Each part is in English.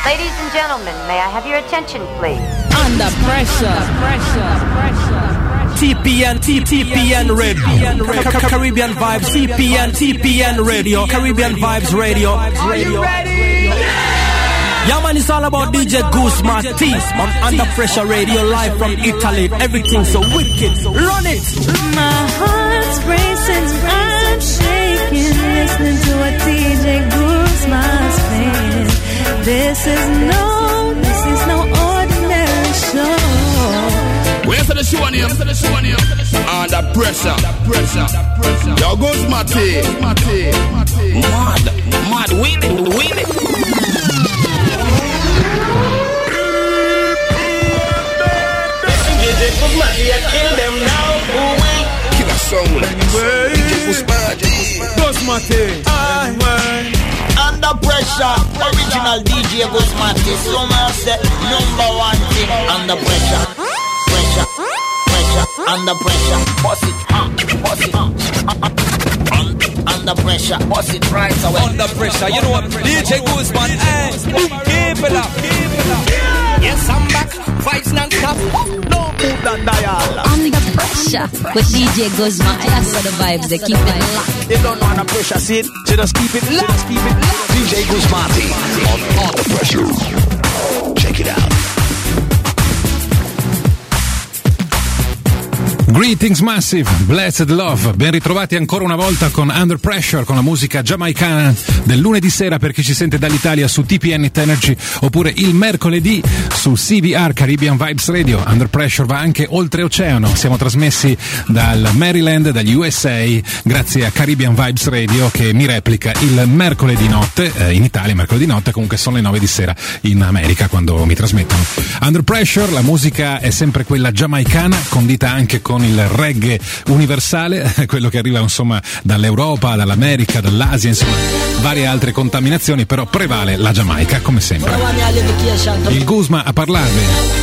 Ladies and gentlemen, may I have your attention, please? Under pressure. TPN Radio. Caribbean Vibes. TPN Radio. Caribbean Vibes Radio. Are you ready? Yeah, man, it's all about DJ Goose Matisse on Under Pressure Radio, live from Italy. Everything so wicked. Run it! My heart's racing, I'm shaking, listening to what DJ Goose Matisse playing. This is no ordinary show. Where's the show on you? Under pressure. Yo, Goose Matisse. Mad, win it. Kill them now. Kill a song. Under pressure, original DJ Goose Matisse. So much say number one thing. Under pressure. Under pressure. Boss it. Under pressure. Boss it right away. Under pressure. You know what? DJ Goose Man. Keep it up. Yes, I'm back. Vibes non-stop. No move that dial. Under pressure with DJ Guzman. That's what the vibes, they keep it locked. They don't know under pressure, see it? So just keep it locked. DJ Goose Matisse on Under Pressure. Check it out. Greetings Massive, Blessed Love, ben ritrovati ancora una volta con Under Pressure, con la musica giamaicana del lunedì sera per chi ci sente dall'Italia su TPN Energy, oppure il mercoledì su CVR Caribbean Vibes Radio. Under Pressure va anche oltreoceano, siamo trasmessi dal Maryland, dagli USA, grazie a Caribbean Vibes Radio che mi replica il mercoledì notte, in Italia mercoledì notte, comunque sono le 9 di sera in America quando mi trasmettono. Under Pressure, la musica è sempre quella giamaicana, condita anche con il reggae universale, quello che arriva insomma dall'Europa, dall'America, dall'Asia, insomma varie altre contaminazioni, però prevale la Giamaica come sempre. Il Guzma a parlarvi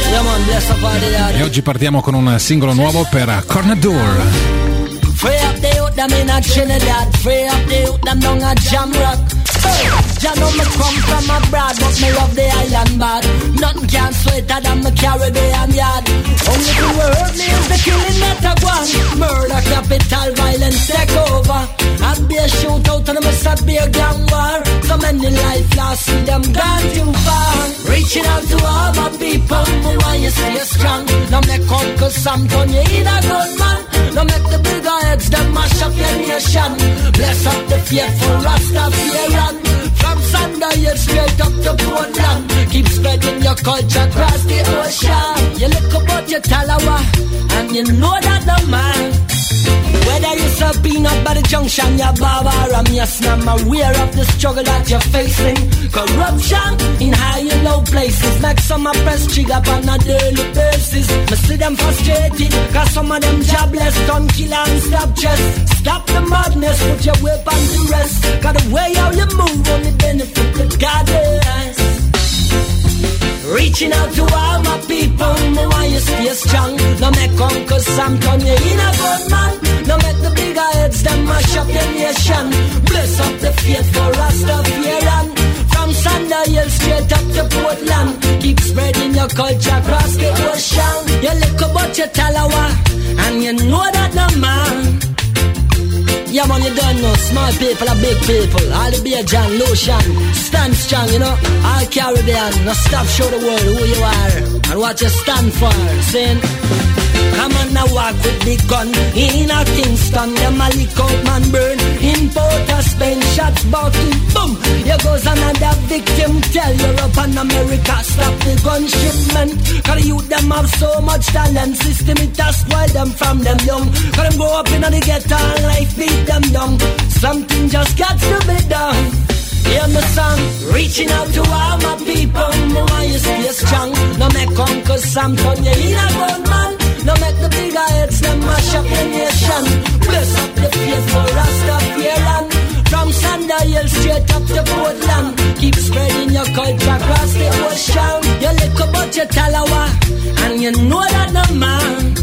e oggi partiamo con un singolo nuovo per Cornador. Free up the youth, them in a Trinidad. Free up the youth, them down a Jamrock. Ya know me come from abroad, but me love the island bad. Nothing can sweeter than the Caribbean yard. Only thing will hurt me is the killing that I want. Murder, capital, violence take over. I'd be a shootout and I must have be a gang war. So many life lost, see them gone too far. Reaching out to all my people, me want you stay strong. Now make up cause some turn you in a good man. Now make the bigger heads that mash up your nation. Bless up the faithful Rastafarian. From Sunday straight up to Portland. Keep spreading your culture across the ocean. You look about your Talawa and you know that the man. Whether you're Sabine up by the junction, you're Barbara, me a snap, aware of the struggle that you're facing. Corruption in high and low places. Make some a press trigger on a daily basis. Me see them frustrated, cause some of them jobless. Don't kill and stop just. Stop the madness, put your weapon to rest. Cause the way how you move only benefit the goddess. Reaching out to all my people, me want you stay strong. No make Uncle Sam turn you in a good man. No make the bigger heads them mash up your nation. Bless up the faithful Rastafarian. From Sunday Hill straight up to Portland. Keep spreading your culture across the ocean. You look about your Talawa and you know that no man. Yeah man, you don't know, small people are big people. All the beer John, lotion, stand strong, you know. All Caribbean, now stop, show the world who you are and what you stand for, saying come on now walk with the gun in a Kingston, them a lick out man burn. In Port of Spain, shots bout to boom. Here goes another victim, tell Europe and America stop the gun shipment. Cause the youth them have so much talent, system it has spoiled them from them young. Cause them grow up in the ghetto and life beat them down. Something just got to be done. Hear my song, reaching out to all my people. Me want you stay strong. No make Uncle Sam turn you in a good man. No make the bigger heads them mash up the nation. Bless up the faithful Rastafarian. From Sunday Hill straight up to Portland. Keep spreading your culture across the ocean. You look about your Talawa and you know that no man.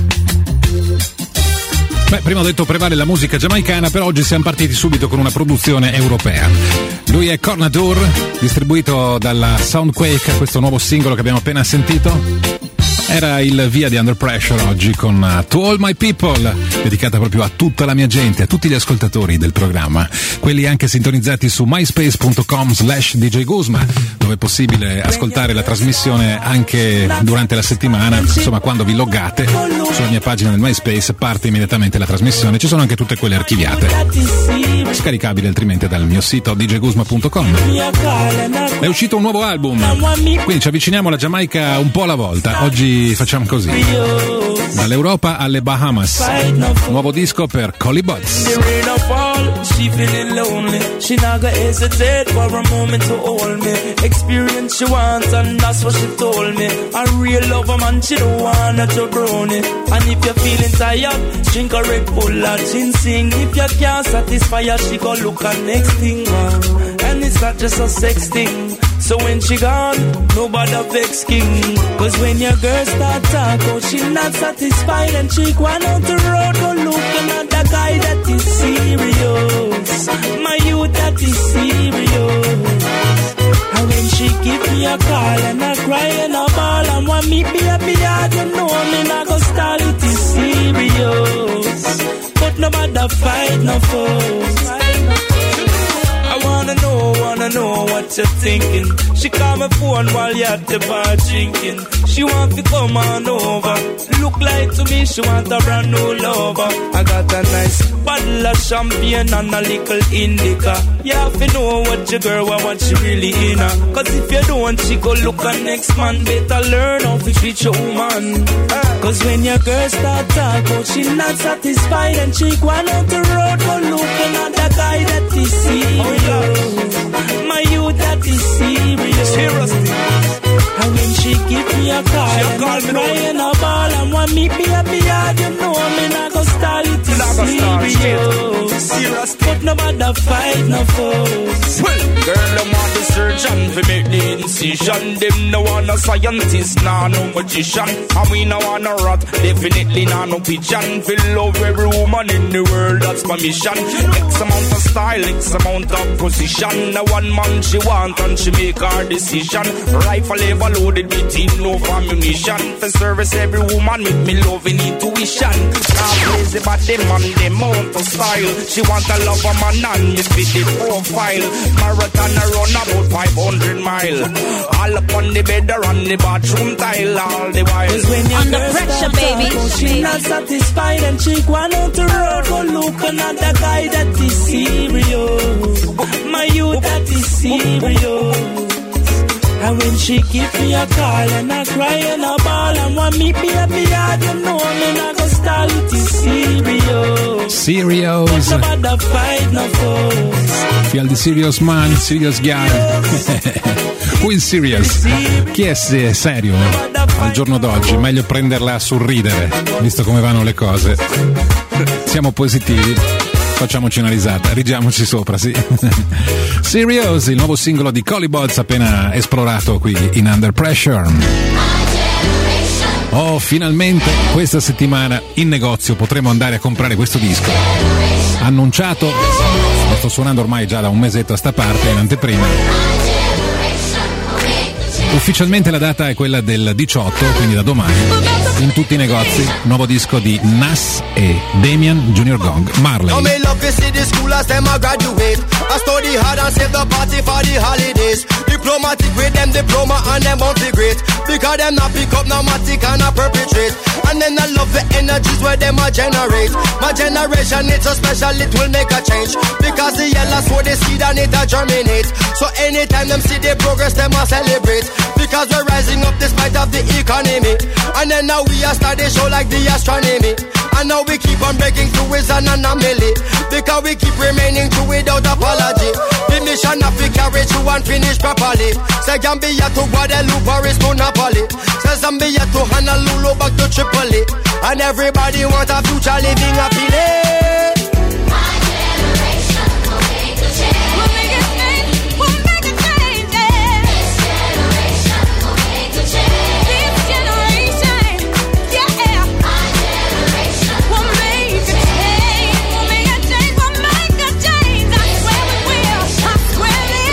Beh, prima ho detto prevale la musica giamaicana, però oggi siamo partiti subito con una produzione europea. Lui è Cornadur, distribuito dalla Soundquake, questo nuovo singolo che abbiamo appena sentito. Era il via di Under Pressure oggi con To All My People, dedicata proprio a tutta la mia gente, a tutti gli ascoltatori del programma, quelli anche sintonizzati su myspace.com/DJ Guzma, dove è possibile ascoltare la trasmissione anche durante la settimana. Insomma, quando vi loggate sulla mia pagina del MySpace parte immediatamente la trasmissione, ci sono anche tutte quelle archiviate, scaricabili altrimenti dal mio sito djguzma.com. È uscito un nuovo album, quindi ci avviciniamo alla Giamaica un po' alla volta. Oggi facciamo così, dall'Europa alle Bahamas, nuovo disco per Collie Buddz. She feeling lonely, she not gonna hesitate for a moment to hold me. Experience she wants and that's what she told me. A real lover man, she don't wanna to brown it. And if you're feeling tired, drink a Red Bull or ginseng. If you can't satisfy her, she go look at next thing, and it's not just a sex thing. So when she gone, nobody vex king. Cause when your girl start talk, oh, she not satisfied and she go on the road, go looking at the guy that is serious. My youth that is serious. And when she give me a call and I cry and I ball and want me baby, I don't know me not go start it is serious. But nobody fight no foes. I wanna know what you're thinking. She call my phone while you're at the bar drinking. She want to come on over. Look like to me she want a brand new lover. I got a nice bottle of champagne and a little indica. You have to know what your girl want, what she really in her. Cause if you don't, she go look at next man. Better learn how to treat your woman. Cause when your girl start talking, she not satisfied and she go on the road, go looking at the guy that is serious. My youth that is serious. Seriously. And when she give me a call and I cry and I ball and want me baby, you know me not go start it is serious. But nobody fight no foes. Well, girl, them want the surgeon to make the incision. Them no want a scientist, nah no magician. And we no want a rat, definitely nah no pigeon. Fill love every woman in the world, that's my mission. X amount of style, X amount of position. Now one man she want and she make her decision. Rifle ever loaded with no ammunition. For service every woman with me loving intuition. Now crazy but them man, them out of style. She want a lover man and me fit the profile. Marathon run about 500 miles. All up on the bed or on the bathroom tile all the while. Under pressure, baby. She not satisfied and she go on the road, go looking at the guy that is serious. My youth that is serious. And when she give me a call and I cry and I ball and want me baby, I don't know me not go start it is serious. Serious. Nobody fight no foes. Feel the serious man, serious guy. Who is serious? Chi è serio al giorno d'oggi? Meglio prenderla sul ridere, visto come vanno le cose. Siamo positivi. Facciamoci una risata, rigiamoci sopra, sì. Serious, il nuovo singolo di Collie Buddz appena esplorato qui in Under Pressure. Oh, finalmente questa settimana in negozio potremo andare a comprare questo disco. Annunciato, lo sto suonando ormai già da un mesetto a sta parte, in anteprima. Ufficialmente la data è quella del 18, quindi da domani, in tutti i negozi, nuovo disco di Nas e Damian Junior Gong, Marley. Diplomatic with them diploma and them won't be great. Because them not pick up no matic and a perpetrate. And then I love the energies where them a generate. My generation it's so special it will make a change. Because the yellow sow the seed and it a germinate. So anytime them see the progress them a celebrate. Because we're rising up despite of the economy. And then now we are start the show like the astronomy. And now we keep on breaking through is an anomaly. Because we keep remaining true without apology. The mission of we carry through and finish properly. Say Gambia to Guadeloupe, Paris to Napoli. Say Zambia to Honolulu, back to Tripoli. And everybody want a future living happily. My generation will make a change. We'll make a change. We'll make a change. This generation will make a change. This generation, yeah. My generation will make a change. We'll make a change. We'll make a change. I swear we will. I swear we will.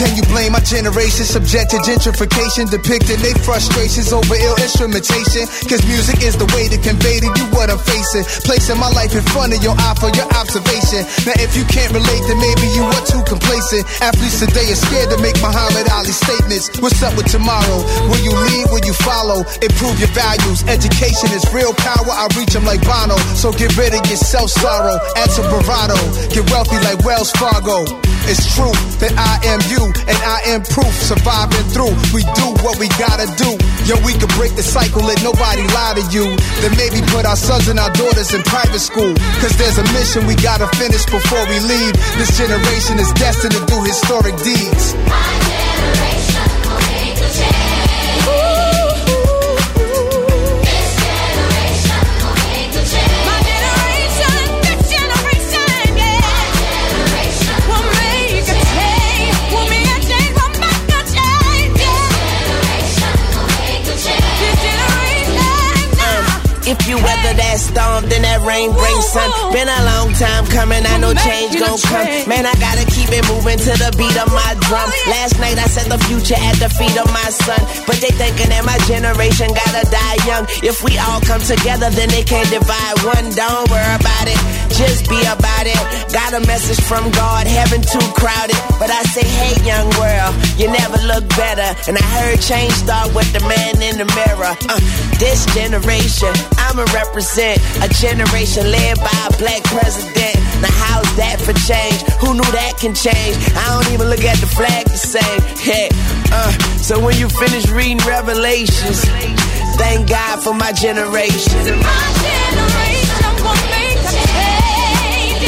Can you blame my generation? Subject to gentrification, depicting their frustrations over ill instrumentation. Cause music is the way to convey to you what I'm facing. Placing my life in front of your eye for your observation. Now if you can't relate, then maybe you are too complacent. Athletes today are scared to make Muhammad Ali statements. What's up with tomorrow? Will you lead? Will you follow? Improve your values. Education is real power. I reach them like Bono. So get rid of your self-sorrow. Add some bravado. Get wealthy like Wells Fargo. It's true that I am you and I am proof. Surviving through, we do what we gotta do. Yo, we can break the cycle, let nobody lie to you. Then maybe put our sons and our daughters in private school. Cause there's a mission we gotta finish before we leave. This generation is destined to do historic deeds. My generation will make a change. If you weather that storm, then that rain brings sun. Been a long time coming, I know change gon' come. Man, I gotta keep it moving to the beat of my drum. Last night I set the future at the feet of my son. But they thinking that my generation gotta die young. If we all come together, then they can't divide one. Don't worry about it, just be about it. Got a message from God, heaven too crowded. But I say, hey young world, you never look better. And I heard change start with the man in the mirror. This generation, I'ma represent a generation led by a black president. Now how's that for change? Who knew that can change? I don't even look at the flag the same. Hey, so when you finish reading Revelations, thank God for my generation. My generation will make a change.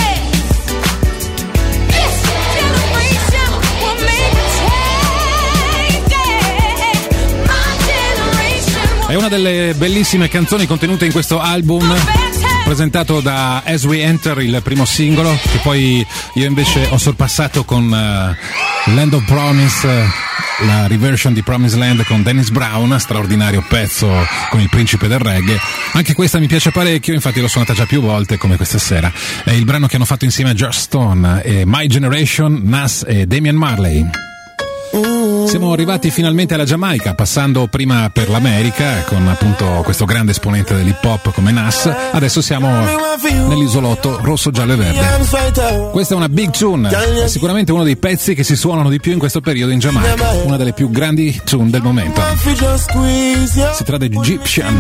This generation will make a change. My generation. È una delle bellissime canzoni contenute in questo album, presentato da As We Enter, il primo singolo, che poi io invece ho sorpassato con Land of Promise, la reversion di Promised Land con Dennis Brown, straordinario pezzo con il principe del reggae. Anche questa mi piace parecchio, infatti l'ho suonata già più volte, come questa sera. È il brano che hanno fatto insieme a Josh Stone e My Generation, Nas e Damian Marley. Siamo arrivati finalmente alla Giamaica, passando prima per l'America con appunto questo grande esponente dell'hip hop come Nas. Adesso siamo nell'isolotto rosso, giallo e verde. Questa è una big tune, è sicuramente uno dei pezzi che si suonano di più in questo periodo in Giamaica, una delle più grandi tune del momento. Si tratta di Egyptian,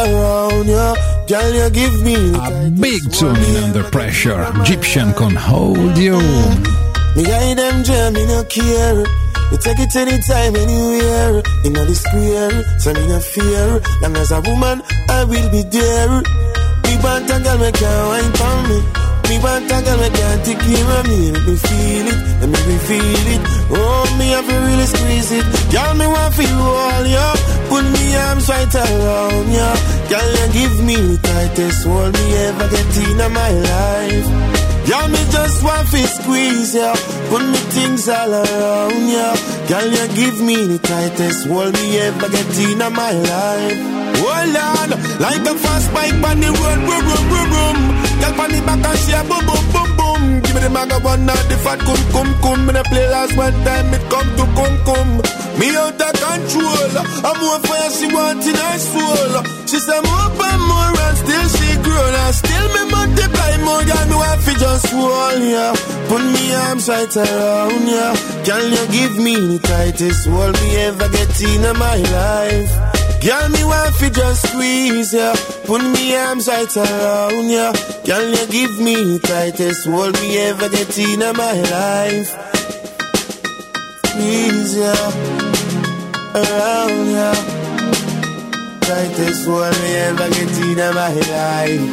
a big tune in Under Pressure. Egyptian con Hold You. You take it anytime, anywhere. In the square, so me no fear. Long as a woman, I will be there. Me want a girl, me can't wine for me. Me want a girl, me can't take care of me. Let me feel it, let me feel it. Oh, me have to really squeeze it. Girl, me want feel all ya. Put me arms right around ya. Girl, you give me the tightest hold me ever get in my life. Girl, me just want to squeeze ya. Put me things all around ya. Girl, you give me the tightest hold me ever get in my life. Hold on, like a fast bike on the road, boom, boom, boom, boom. Girl, on the back and she a boom, boom, boom, boom. Give me the maga one, not the fat cum. Me the play last one time, it come to cum. Me out of control. I'm more fire, she want in her soul. She say more and more and still she grown. And still me multiply more, girl, me want to just hold ya. Put me arms right around ya. Can you give me the tightest hold me ever get in my life? Girl, me want to just squeeze ya. Put me arms right around ya. Can you give me the tightest hold me ever get in my life? Squeeze ya, around ya. Tightest hold me ever get in my life.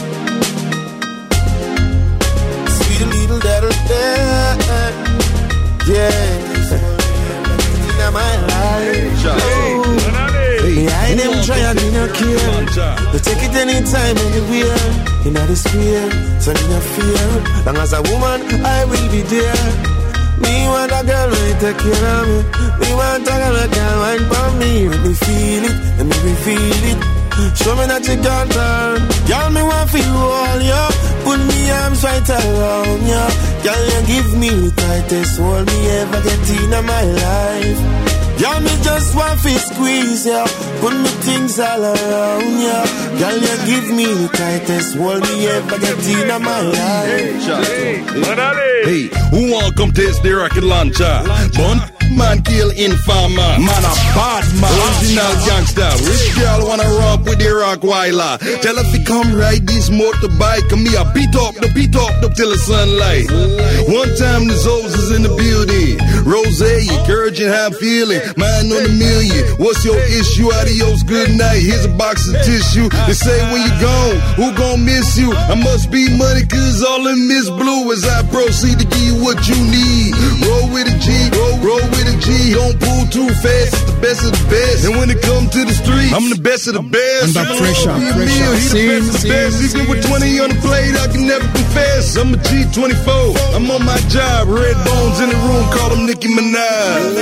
Sweet little that'll there. Yeah, in my life. Behind them try me no care. You take it anytime, anywhere. In the square, so me no fear. Long as a woman, I will be there. Me want a girl who take care of me. Me want a girl who can wine for me. Let me feel it, let me feel it. Show me that you can turn. Girl, me want feel all ya. Put me arms right around ya. Girl, you give me the tightest hold me ever get in my life. Girl, me just want to squeeze ya. Put me things all around ya. Girl, you give me the tightest hold me ever get in my life. Hey, who want come taste the rocket launcher? Bun man kill informer. Man a bad man. Original gangster. Rich girl wanna romp with the Rockweiler. Tell her to come ride this motorbike. And me a beat up till the sunlight. One time the Zoes is in the building. Rose, encouraging how I'm feeling. Mine on a million. What's your issue? Adios, good night. Here's a box of tissue. They say when you gone, who gon' miss you? I must be money cause all in Miss Blue as I proceed to give you what you need. Roll with a G, roll with a G. Don't pull too fast, it's the best of the best. And when it comes to the street, I'm the best of the best. Under pressure, pressure. He the best of the best. Even with 20 on the plate, I can never confess. I'm a G24. I'm on my job. Red bones in the room, call him Nicki Minaj.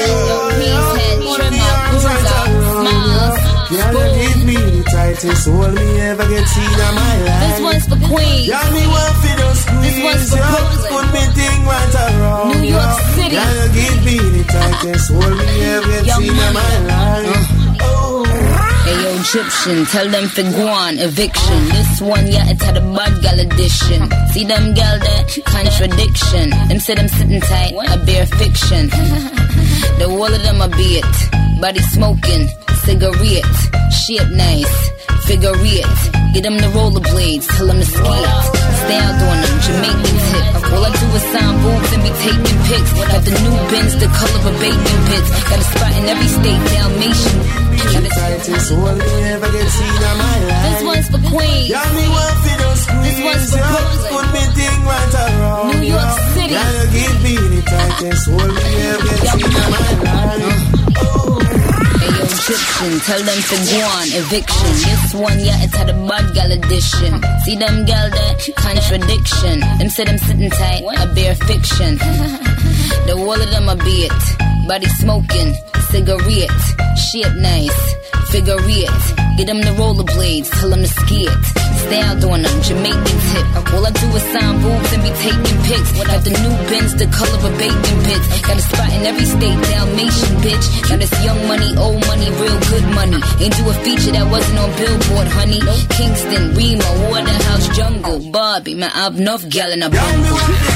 Girl, you give me the tightest hold me ever get seen in my life. This one's for Queens. Girl, me want for the squeeze. This one's for Brooklyn. Put me thing right around. New York City. Girl, you give me the tightest hold me ever get seen in my life. Hey yo, Egyptian, tell them for Guan, eviction. This one, yeah, it's had a bad gal edition. See them gal there, contradiction. Them say them sitting tight, a bare fiction. The wall of them a beat, body smoking, cigarette, shape nice, figure it. Get them the rollerblades, tell them to skate. Stay out doing them, Jamaican tip. All I do is sign boobs and be taking pics. Got the new Benz, the color of bacon bits. Got a spot in every state, Dalmatian. Tightest hold me ever get seen in my life. This one's for Queens. Yeah, me want for the squeeze. This one's for Brooklyn. Put me thing right around. New York City. Girl, you give me the tightest hold me ever get seen in my life. Hey yo, Egyptian, tell them for Guan, eviction. This one, yeah, it's had a bad gal edition. See them gal there, contradiction. Them say them sitting tight, a bare fiction. The wall of them a beat, body smoking, cigarette, shape nice, figure it. Get them the rollerblades, tell them to skate. Stay out doing them, Jamaican tip. All I do is sign boobs and be taking pics. Got the new Benz, the color of bacon bits. Got a spot in every state, Dalmatian bitch. Now this young money, old money, real good money. Ain't do a feature that wasn't on Billboard, honey. Kingston, Remo, Waterhouse, Jungle, Barbie. Man, I've enough gal in a bungle.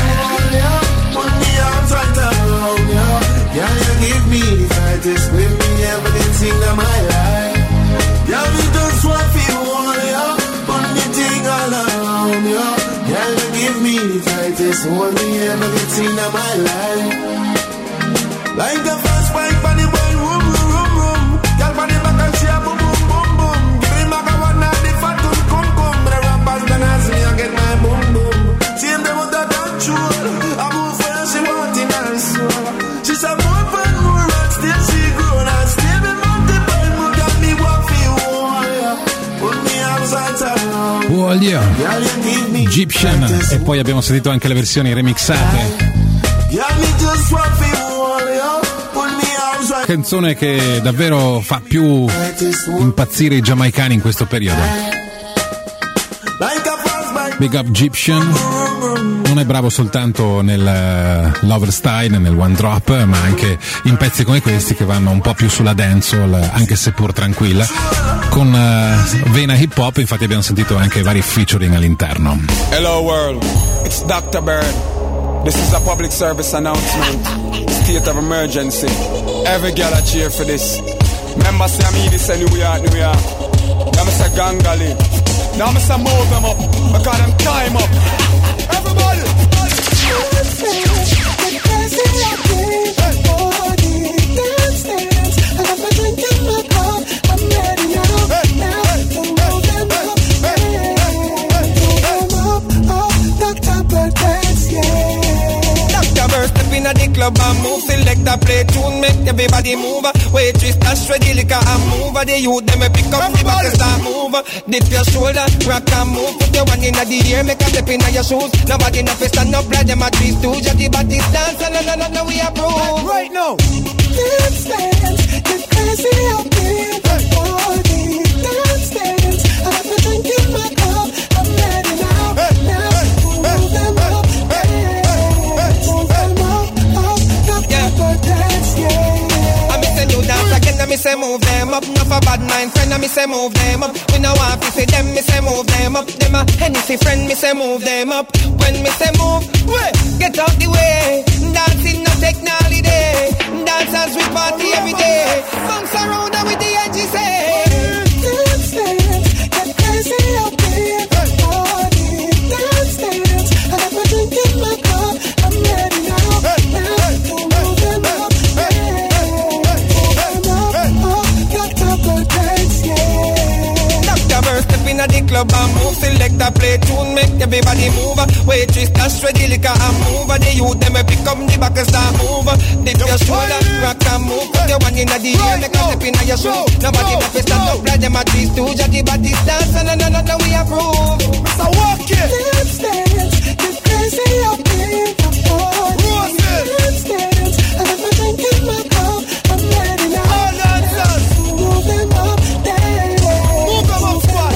Put me arms right around ya. Girl, you give me the tightest grip me ever get seen in my life. Girl, me just want to hold ya. Put me thing all around ya. Girl, you give me the tightest hold me ever get seen in my life. Like a fast bike on the boy, room, room, room, room. Girl, on the back and she a boom, boom, boom, boom. Give me back a one and the fat come, come. But the rappers can ask me, I get my boom, boom. See him them with that control. I move for she want in her soul. She said more fun, more and still she grown and still be multiple. More got me walk for you, put me outside around. Voglio Egyptian. E poi abbiamo sentito anche le versioni remixate. Canzone che davvero fa più impazzire i giamaicani in questo periodo. Big Up Egyptian. Non è bravo soltanto nel lover style, nel one drop, ma anche in pezzi come questi che vanno un po' più sulla dancehall, anche seppur tranquilla, con vena hip hop. Infatti abbiamo sentito anche vari featuring all'interno. Hello world, it's Dr. Bird. This is a public service announcement. State of emergency. Every girl I cheer for this. Remember say I'm this New York, New York. Now I say Gangali. Now I say move them up, because them climb up. Everybody! Step in the club and move, select a play tune, make everybody move. Waitress, dash ready, liquor and move. The youth, them pick up the back and start move. Dip your shoulder, rock and move. Put your one in the air, make a step in your shoes. Nobody enough to stand up, right, them a trees too. Just the body dance, and no, we approve. Right now. Let's dance, get crazy up in the body. Let's dance, them up. Enough a bad mind friend, and me say move them up. We no want to see them, me say move them up. Them a Hennessy friend, me say move them up. When me say move, get out the way. Dancing no take no holiday. Dancers we party every day. Bounce around and with the edges say. Dance, get crazy out there. Party, dance, and if I drink in my cup, I'm ready now. Step in the club and move, select a play tune, make everybody move. Waitress, dash ready, liquor and move. The youth, them pick up the back and start move. Dip your shoulder, rock and move. Put your one in the air, make a step in your shoe. Nobody not stand up, like them at these two. Judgy body dance, and another we approve. So walk it. Dance, get crazy up in the party. Dance, and if I drink in my cup, I'm ready now. All dancers, move them up, dance. Move them up, squad.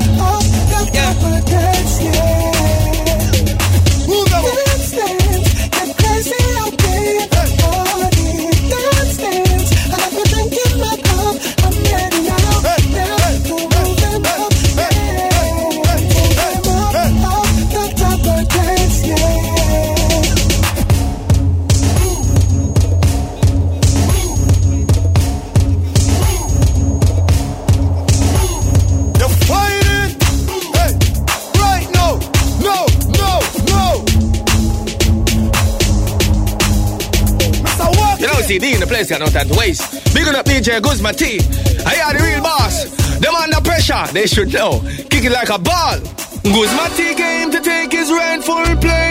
CD in the place, got no time to waste. Big up DJ Guzma T. I are the real boss. Them under pressure, they should know. Kick it like a ball. Guzma T came to take his rightful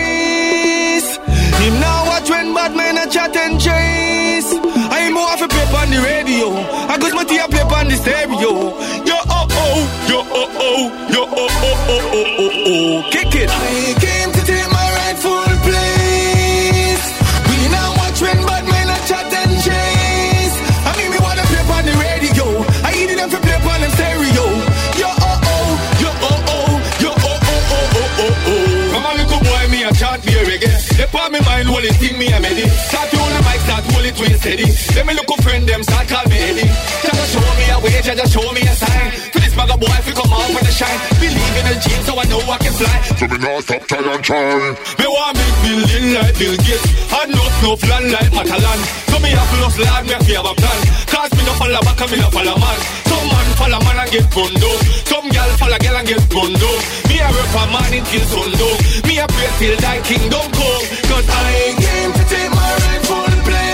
place. Him now watch when bad men a chat and chase. I more of a play on the radio. I Guzma T a play on the stereo. Yo oh oh, yo oh oh, yo oh oh oh oh oh oh. Kick it. I came to take my rightful place. We now watch when bad men a chat and chase. I mean me wanna play on the radio. I need them to play on them stereo. Yo oh oh, yo oh oh, yo oh oh oh oh oh oh. Come on little boy, me a chat be a reggae. They put me mind hold it, think me a medi. Start to hold the mic, start hold it twin steady. Let me look up friend them, start call me Eddie. Just show me a way, just show me a sign. For this bag of boy, if you come out with a shine. Believe in the jeans, so I know I can fly. So me not stop trying and trying. Me want big building like Bill Gates. And no snuff land like Matalan. So me have lost land, me have a plan. Cause me no follow back and me no follow man. Some man follow man and get gunned down. Some gal follow gal and get gunned down. Me a rap a man in kill sundown. Me a pray till thy kingdom come. Cause I came to take my rightful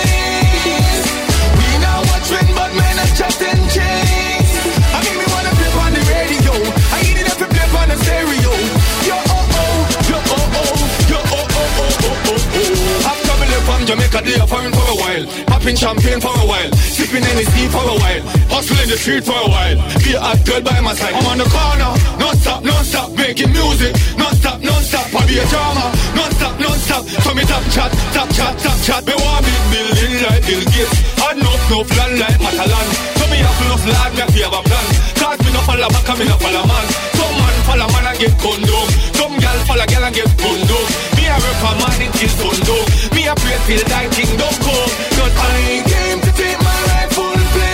place. We now watch when bad men are chat and chase. I mean me wanna play on the radio. I need it to play on the stereo. Yo oh oh, yo oh oh, yo oh oh oh oh oh oh. I've traveled from Jamaica, they are foreign for a while. Popping champagne for a while. Sipping NSD for a while. Hustling the street for a while. Be a hot girl by my side. I'm on the corner, non stop, making music. Non stop, I'll be a drama. Non stop, so me top chat. Me want big building like Bill Gates. And no land like Matalan. So me have enough land, me have a plan. Cause me no follow back and me no follow man. Some man follow man and get gunned down. Some gal follow gal and get gunned down. Me a rap a man in kill sundown. Me a pray till thy kingdom come. Cause I came to take my rightful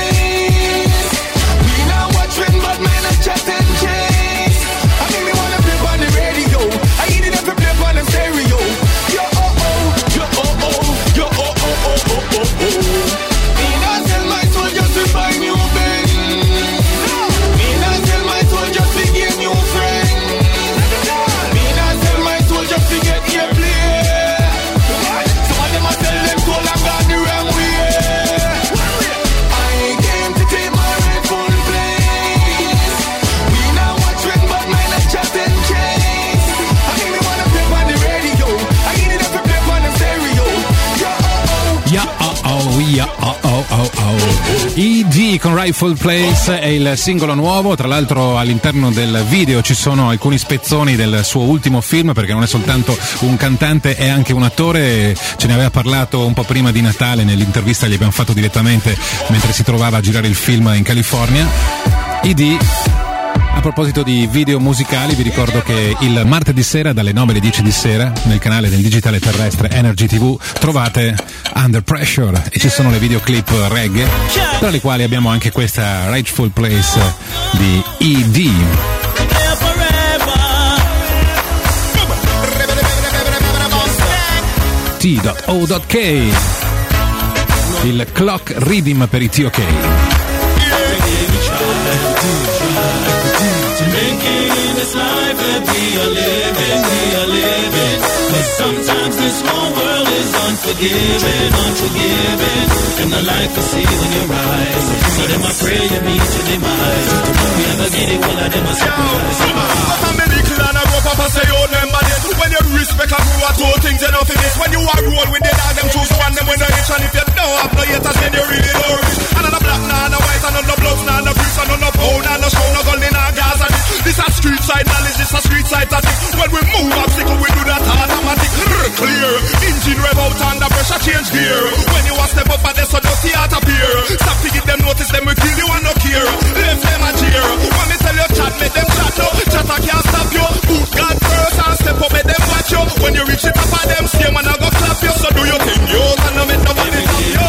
place. We now watch when bad men are chat and chase. I mean me wanna play on the radio. I need them to play on the stereo. Yo oh oh, yo oh oh, yo oh oh oh oh oh oh. Me not sell my soul just to buy new Benz. Me not sell my soul just to get new friends. Me not sell my soul just to get airplane. Some of them a sell them soul and gone the wrong way. I came to take my rightful place. We now watch when bad men are chat and chase. I mean me wanna play on the radio. I need it to play on the stereo. Yo oh oh. Yeah oh oh. E.G. con Rightful Place è il singolo nuovo, tra l'altro all'interno del video ci sono alcuni spezzoni del suo ultimo film, perché non è soltanto un cantante, è anche un attore. Ce ne aveva parlato un po' prima di Natale, nell'intervista gli abbiamo fatto direttamente mentre si trovava a girare il film in California. E.D. A proposito di video musicali, vi ricordo che il martedì sera dalle 9 alle 10 di sera nel canale del digitale terrestre Energy TV trovate Under Pressure, e ci sono le videoclip reggae, tra le quali abbiamo anche questa Rightful Place di E.D. T.O.K, il Clock Rhythm per i TOK. Sometimes this whole world is unforgiving, and the light I see in your eyes. So them I pray you meet your demise. We ever get it, one of them I surprise. But I'm a little and I grow up and say, oh, remember this. When you respect and grow at all things enough in this. When you are roll with the dog, them choose one, them when they're rich. And if you don't have no haters, then you really don't rich. And on the black, nah, no white, and on the bloods, nah, no bricks, and on the pound, and no show, no gold, and no gas. And this a street side knowledge, this a street side tactic. When we move obstacle, we do that automatic. Clear, engine rev out under pressure, change gear. When you a step up and there's so dirty heart appear. Stop to give them notice, them will kill you and no care. Left them a jeer. When me tell you chat, make them chat no. Chatter can't stop you. Put God first and step up, make them watch you. When you reach the top of them, stay man, I go clap you. So do your thing, yo, and no make nobody stop you.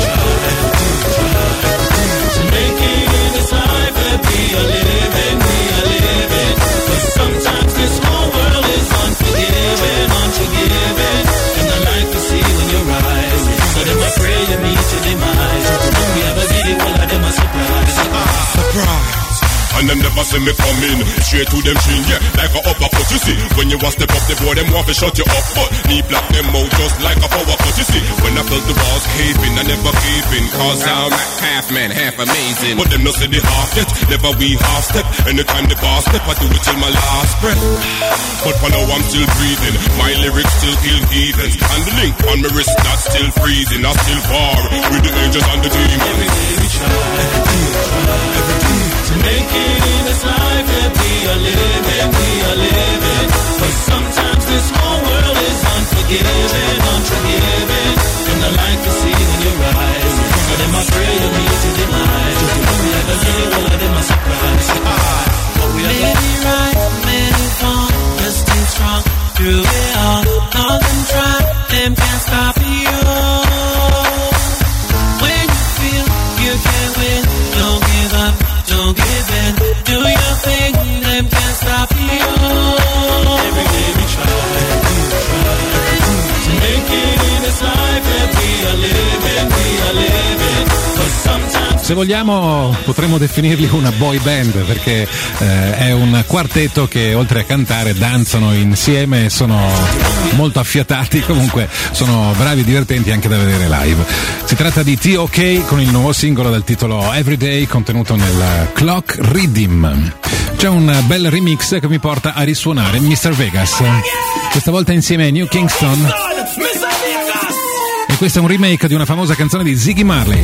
To make it in this life, be a living, but sometimes this whole world is unforgiving, and the light we see in your eyes. So them I pray you meet your demise. When we ever get it, one of them a surprise. Surprise. And them never see me coming straight to them chin, yeah, like a uppercut, you see. When you want step up the board, them want to shut you up, but me block them out just like a power cut, you see. When I felt the walls caving, I never gave in, cause I'm half man, half amazing. But them no say the half yet, never we half step. Anytime the boss step, I do it till my last breath. But for now I'm still breathing, my lyrics still kill heathens. And the link on my wrist, that's still freezing. I still war with the angels and the demons. Every day we try to make it in this life, be a living, but sometimes this whole world is unforgiving, and the light we see in your eyes. So them I pray you meet your demise. When we ever get it, one of them a surprise. Many right, many wrong, just stay strong through it all. All them try, them can't stop you. When you feel you can't win, don't give up, don't give in. Do your thing, them can't stop you. Every day we try to make it in this life, be a living, but sometimes. Se vogliamo potremmo definirli una boy band, perché è un quartetto che oltre a cantare danzano insieme, sono molto affiatati, comunque sono bravi e divertenti anche da vedere live. Si tratta di TOK con il nuovo singolo dal titolo Everyday, contenuto nel Clock Rhythm. C'è un bel remix che mi porta a risuonare Mr. Vegas, questa volta insieme a New Kingston, e questo è un remake di una famosa canzone di Ziggy Marley.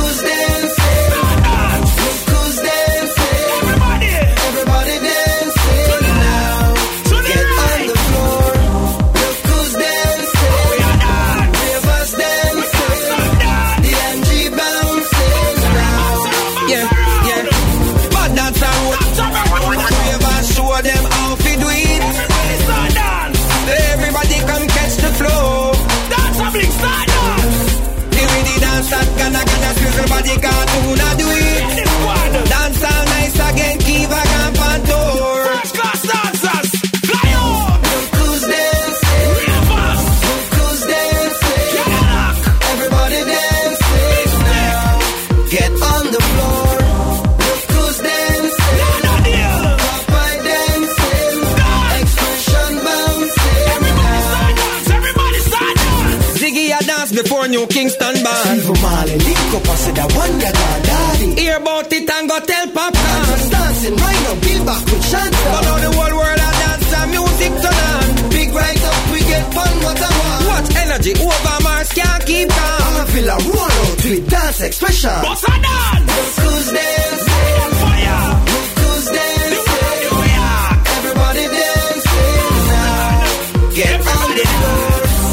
Everybody can't do not do it. Dance all nice again, keep a camp on tour. First class dancers, fly on. Look who's dancing, real fast. Look who's dancing, Cadillac. Everybody dancing now. Get on the floor. Look who's dancing, Popeye dancing, expression bouncing. Everybody start dance, everybody start dance. Ziggy a dance before New Kingston band. That one you got daddy. Hear about it and go tell Papa. Just dancing right now, build back with Shanta. But now the whole world a dance and music turn on. Big right up, we get fun, what I want. Watch energy over Mars, can't keep calm. I feel a roll out with dance expression. What's a dance? Look who's dancing, fire. Look who's dancing, New York. Everybody dancing now. Get on the floor.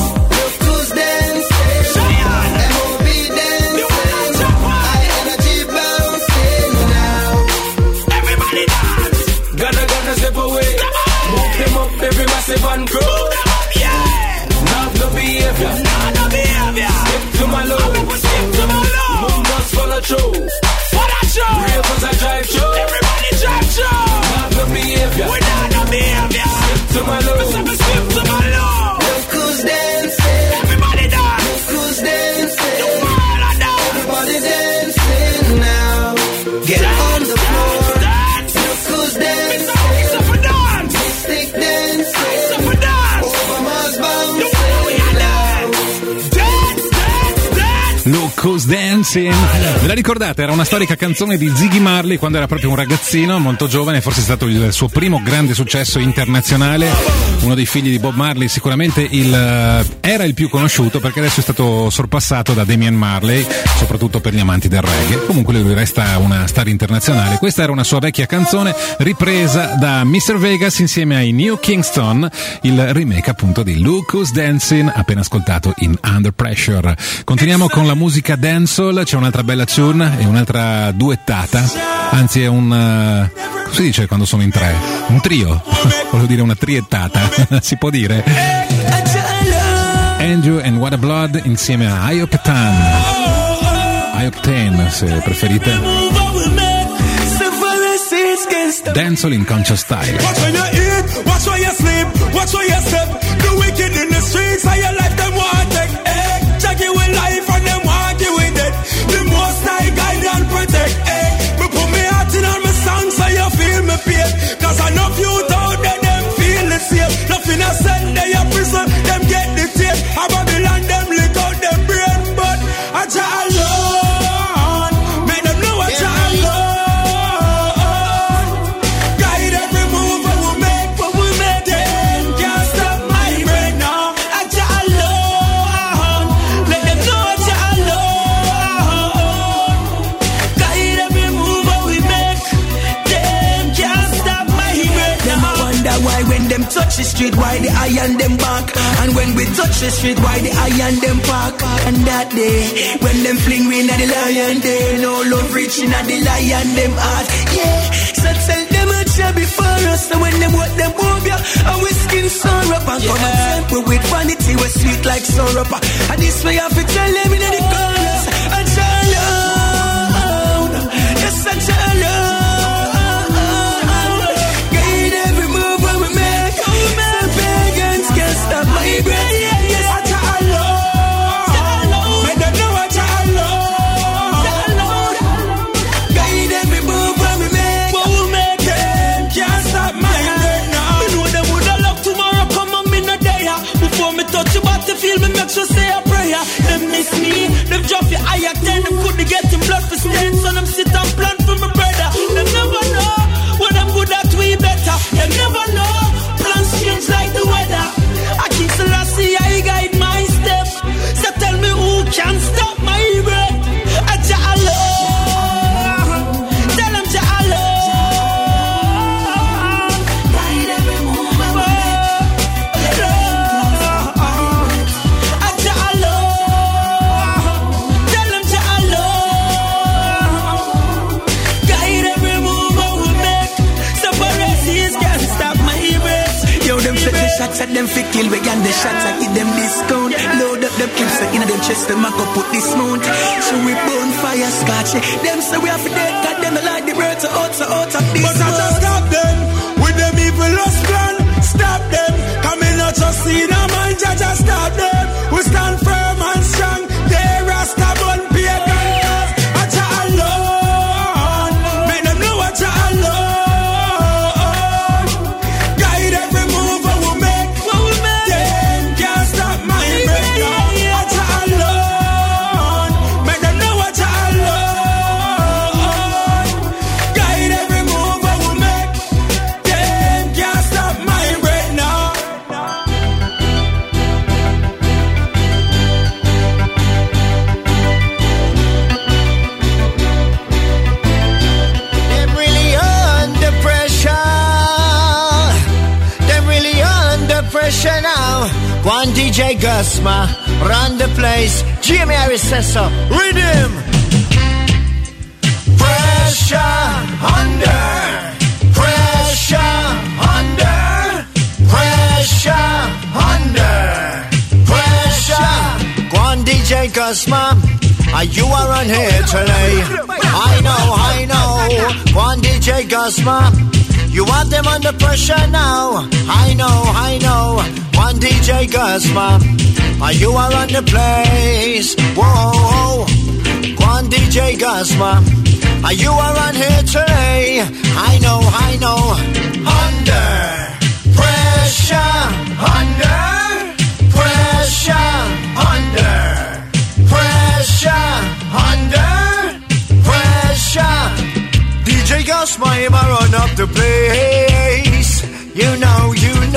Every massive and crew, yeah. Not no behavior, Step to my love. Look Who's Dancing. Ve la ricordate? Era una storica canzone di Ziggy Marley quando era proprio un ragazzino molto giovane, forse è stato il suo primo grande successo internazionale, uno dei figli di Bob Marley, sicuramente era il più conosciuto perché adesso è stato sorpassato da Damian Marley, soprattutto per gli amanti del reggae. Comunque lui resta una star internazionale. Questa era una sua vecchia canzone ripresa da Mr. Vegas insieme ai New Kingston, il remake appunto di Look Who's Dancing, appena ascoltato in Under Pressure. Continuiamo con la musica dancehall, c'è un'altra bella tune e un'altra duettata, anzi è un come si dice quando sono in tre? Un trio, volevo dire una triettata, si può dire. Andrew and What a Blood insieme a Ioctane, se preferite. Dancehall in conscious style. Watch when you eat, watch when you sleep, watch when you step. The wicked in the streets, how your life them want take. Check you with life and them want you with it. The most I guide and protect. Me put me heart in all my songs so you feel me pain. Cause I know you out there, them feel the same. Nothing I send they a prison, them get the tape. A Babylon, them lick out them brain. But I try alone, make them know I try alone. Touch the street, why the iron them back? And when we touch the street, why the iron them park? And that day, when them fling me in the lion, they no love reaching at the lion them heart. Yeah, so tell them a job before us. So when them what them move ya, and we skin syrup and come and temple with vanity, we sweet like syrup. And this way I have to tell them in the chorus, a child, yes a child. Feel me make sure say a prayer. Them miss me, them drop your eye at 10. Them couldn't get him blood for stains. So them sit and plan for my brother. Them never know what I'm good at, we better. Them never know plans change like the weather. I keep Selassie, I guide my step. So tell me who can stop my breath. I Ja'Allah, tell them Ja'Allah. Guide every move I make. Shots at them fi kill we and the shots I give them discount. Load up them clips in them chest them I go put this mount. So we burn fire scotch. Them say we have to dead cut them like the birds out of this. But I just stop them with them evil lost plan. Stop them coming out just see no man just stop them. We stand firm and strong. They rasta bun pagan. I try alone. Make them know I try alone. One DJ Gusma, run the place. Jimmy Harris says so. Rhythm. Pressure under. Pressure under. Pressure under. Pressure. Go on DJ Gusma. You are on here today. I know. Go on DJ Gusma. You want them under pressure now. I know. One DJ Gusma, you are on the place. Whoa, one DJ Gusma, you are on here today. I know. Under pressure, under pressure, under pressure. Gosma, him a run up the place. You know.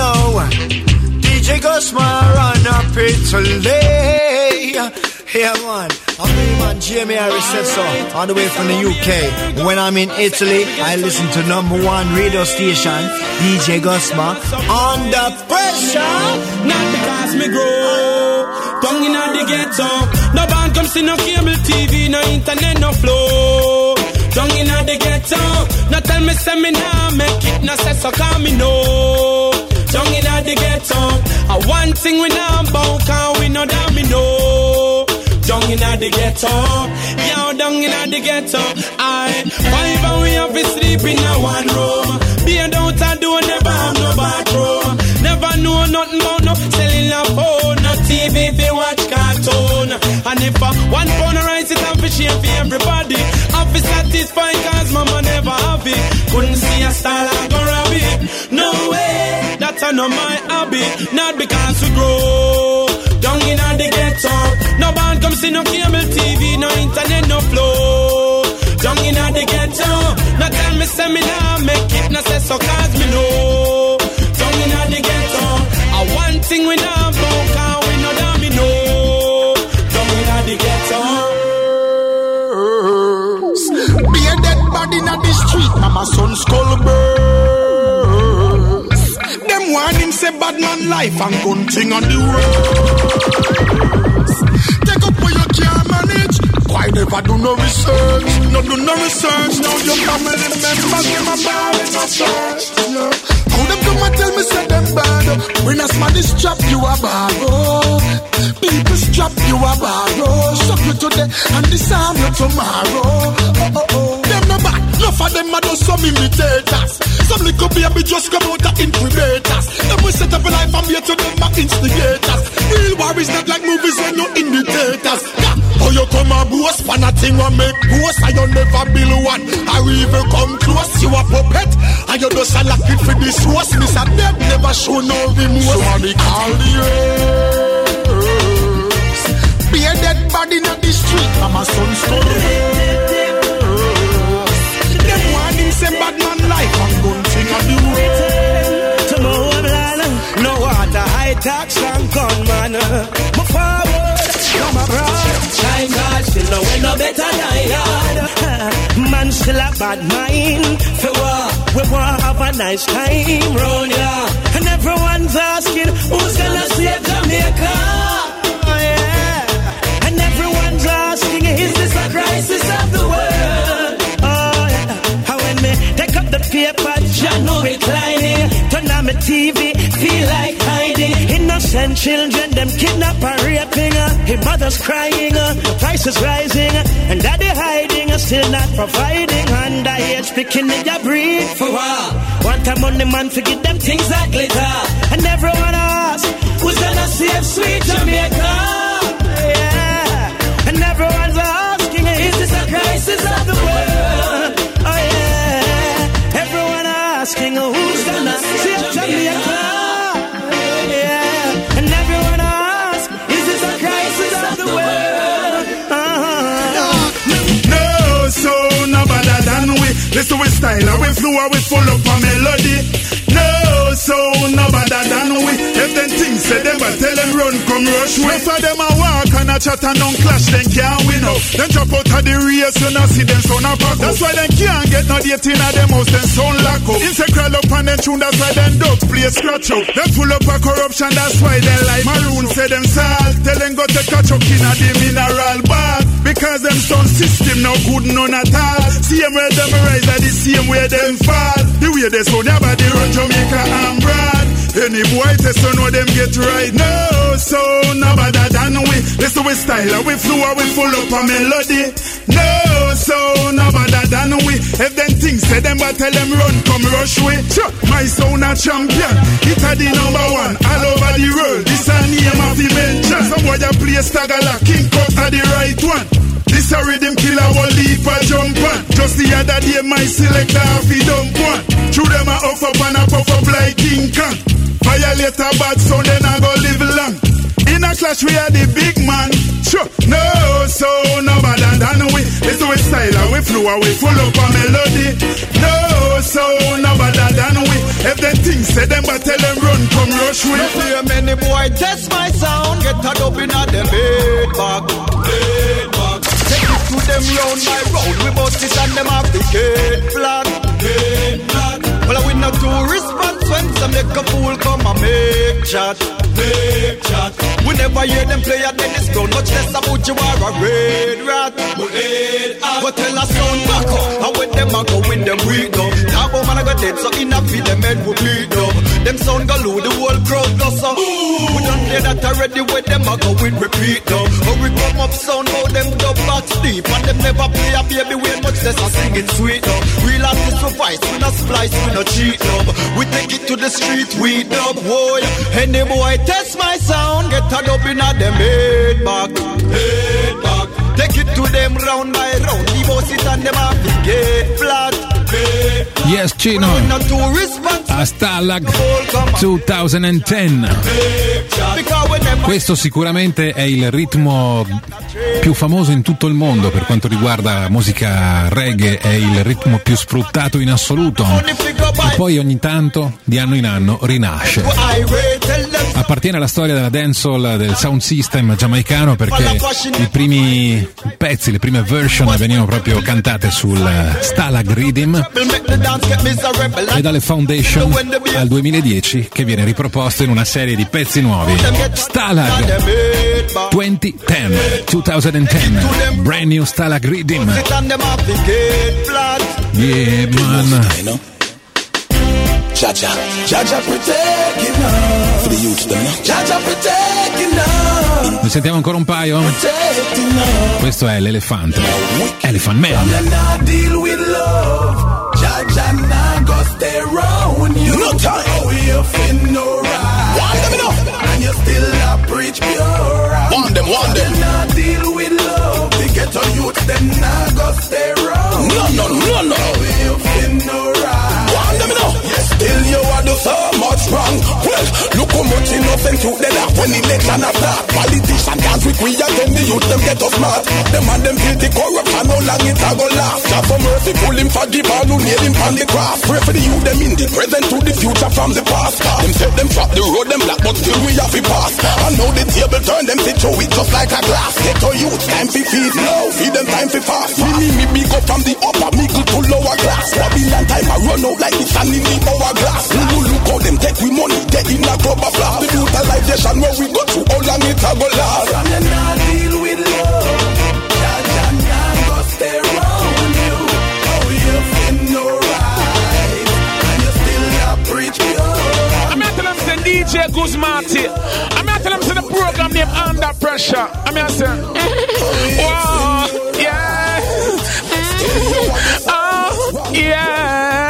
DJ Gosma run up Italy. Yeah, man. I'm the man Jamie Harris said so. All the way from the UK. When I'm in Italy, I listen to #1 radio station, DJ Gosma, Under Pressure. Not because me grow down in the ghetto. No band comes in, no cable TV, no internet, no flow. Down in the ghetto. No tell me seminar, make it no say so call me no. Down in the ghetto. One thing we know about, can we know that me know. Down in the ghetto, yo, down in the ghetto. I 5 and we have to sleep in a one room. Being out and do never have no bathroom. Never know nothing about no selling a phone, no TV if you watch cartoon. And if one phone rise it and fish for everybody, I'll be satisfied cause mama never have it. Couldn't see a star like a rabbit. No way, that's not my hobby. Not because we grow down in the ghetto. No band comes in, no cable TV, no internet, no flow. Down in the ghetto. No tell me seminar, make it no say so cause me know. Down in the ghetto. One thing we know about, can we know that me know. Down in the ghetto. Be a dead body in the street, and my son skull burst. Them want him say bad man life and gun thing on the road. Take up what you can't manage. Why never do no research? No do no research. Now your family members them a ball in a church. Yeah. How them come and tell me say them bad? When a somebody strap you a borrow. People strap you a borrow. Suck you today and disarm you tomorrow. Them no bad. Enough of them a do some imitators. Some little baby just come out of incubators. Them we set up a life and here to them a instigators. Real war is not like movies and no imitators. How you come a boast for nothing or make boast and you never build one. I will even come close, you a puppet. And you just a lock it for this host. Miss a dead never show no remorse. Somebody call the earth. Be a dead body in the street, and my son's story. Them want him say bad man life and gun thing on the road. Tomorrow I'm no water, high tax and gunman. My forward, come abroad. Time God still no way no better than yard. Man still a bad mind. For what? We want have a nice time round ya. And everyone's asking who's gonna save Jamaica. Oh yeah. And everyone's asking is this a crisis of the world? Oh yeah. How when me take up the paper, John no reclining. Turn on my TV, feel like hiding. Innocent children, them kidnap and raping. His mother's crying, the price is rising. And daddy hiding, still not providing. Underage picking in your breed. For what? Want a money man to get them things that glitter. And everyone asks, who's gonna save sweet Jamaica? Yeah. And everyone's asking, is this a crisis of the world? Oh yeah. Everyone asking, who's gonna save Jamaica? Yeah. And everyone asks, is this a crisis of the world? No, so no better than we. Listen we style, we flow, we full up a melody. No, so no better than we. If them things say them, but tell them run, come rush. We for them a walk and a chat and don't clash, then can't win up. Then drop out of the race, you not see them son a pack. That's why they can't get no date in a them house, then sound lock up. Insect crawl up and then tune, that's why them dog play scratch up. Them full up a corruption, that's why they like maroon, say them salt. Tell them go take a chuck in a the mineral bag. Because them sound system no good none at all. Same way them rise are the same way them fall. The way they sound your body run Jamaica and Brad. Any boy test so know them get right. No, so no better than we. Listen we style, we flow, we full up a melody. No, so no better than we. If them things say them but tell them run, come rush we. Sure, my sound a champion. It a the #1 all over the world. This a name of the mention. Some boy a play stagger like King Cut a the right one. This a rhythm killer will leap a jump on. Just the other day my selector a fi dump one. Through them a off up and a puff up like King Kong. Violate a bad sound then I go live long. In a clash we are the big man. Sure, no, so no better than we. Listen we style and we flow and we full up a melody. No, say them but tell them run, come rush with. No fear many boy test my sound, get a dub in a them head back. Take it to them round by round, we bust it and them have the gate flat. Well, we not do response when some make a fool come and make chat. We never hear them play at Dennis Ground, much less about you are a red rat. But tell us sound back up, and when them a go win them weak up. Talk about man a go dead, so in a feel them head will bleed up. Them sound go low, the whole crowd does so. We don't hear that already, when them a go win repeat up. Or we come up sound, how them dub back sleep, and them never play a baby way, much less a singing sweet up. Real artists suffice, we not splice, we not cheat up. We take it to the street, we dub, boy. Any boy test my sound, get a dub in a them head back. Take it to them round by round, the boss it and them have the gate flat. Yes, Chino. A Stalag 2010. Questo sicuramente è il ritmo più famoso in tutto il mondo per quanto riguarda musica reggae, è il ritmo più sfruttato in assoluto e poi ogni tanto, di anno in anno, rinasce. Appartiene alla storia della dancehall, del sound system giamaicano, perché i primi pezzi, le prime version venivano proprio cantate sul Stalag Rhythm, e dalle Foundation al 2010 che viene riproposto in una serie di pezzi nuovi. Stalag 2010, brand new Stalag Rhythm. Yeah, man. Jaja protect you now. For the youth them now. Jaja protect you now. Ne sentiamo ancora un paio? Questo è l'elefante. Elephant Man. Deal with love. Jaja now go stay around you. No time. Oh, you feel no right. Want them enough. And you still a preach pure. Want them. Now deal with love. The ghetto youth them now go stay around. No. Oh, you feel no right. Want them enough. Still you are do so much wrong. Well, look how much innocent youth they are when election a start. Politicians can't require them, the youth them get us smart. Them and them feel the corruption, how long it a go last. Just for merciful him forgive all who nail him on the cross. Pray for the youth them in the present to the future from the past. Them set them trap the road them black, but still we have to pass. And now the table turn them sit through it just like a glass. Get to youth time for feed now, feed them time for fast. Me go from the upper middle to lower class. Babylon time I run out like the sun in the hourglass. Look how them take we money, get in a club of flowers. The utilization where we go to, how long it a go last. From you not deal with love, Jaja now go stay around you. Oh, you feel no right, and you still a preach pure. I'm telling them say DJ Guzmati. I'm telling them say the program name Under Pressure. I'm say, oh yeah, oh yeah.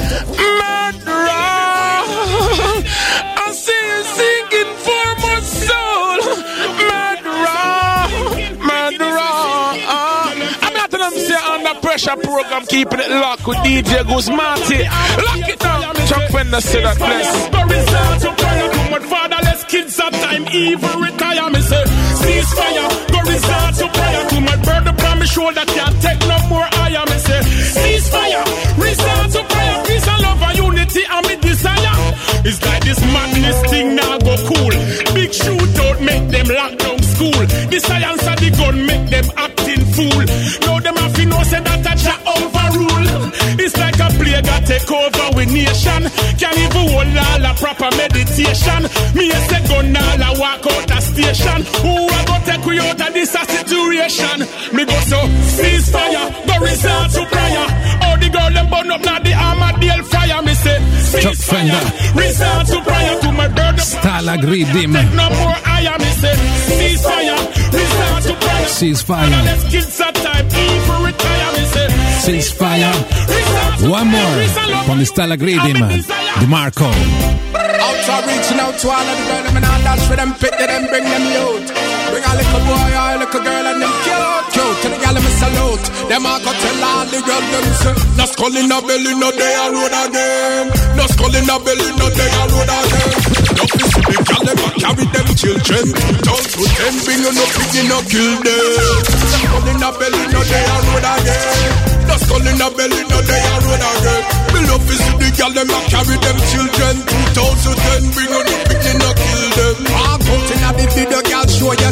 Pressure program, keeping it locked with DJ Guzmati. Lock it down. Chuck Fender said that bless. The result of prayer, come with fatherless kids at time, evil retire. Me say, ceasefire. The result of prayer, to my bird upon my shoulder, can't take no more higher. Me say, ceasefire. Result of prayer, peace and love and unity, and me desire. It's like this madness thing now go cool. Big shootout make them lock down school. The science of the gun make them acting fool. Now them have to know say that a overrule. It's like a plague that take over with nation. Can't even hold all a proper meditation. Me a say gun all a walk out the station. Who a go take we out of this a situation? Me go so ceasefire, go resort to prayer. All the girl them burn up now the Armadale fire. Me say ceasefire, resort to prayer. To my bird Stalag Rhythm. Take no more higher. Me say ceasefire, resort to prayer. Ceasefire. Let's kids at time, evil retire. Me say ceasefire. One more from the Stalag Rhythm, DeMarco. Outside reaching out to all of the girls, I'm not dash for them, pit them, bring them youth. Bring a little boy or a little girl and them cute. To the gal I'm a salute. Them I go tell all the girls them say, no skull in the belly, no day I road again. No skull in the belly, no day I road again. No fish in the gal, them I carry them children. 2010, bring you no pig, no kill them. No skull in the belly, no day I road again. No skull in the belly, no day I road again. Me love is the gal, them I carry them children.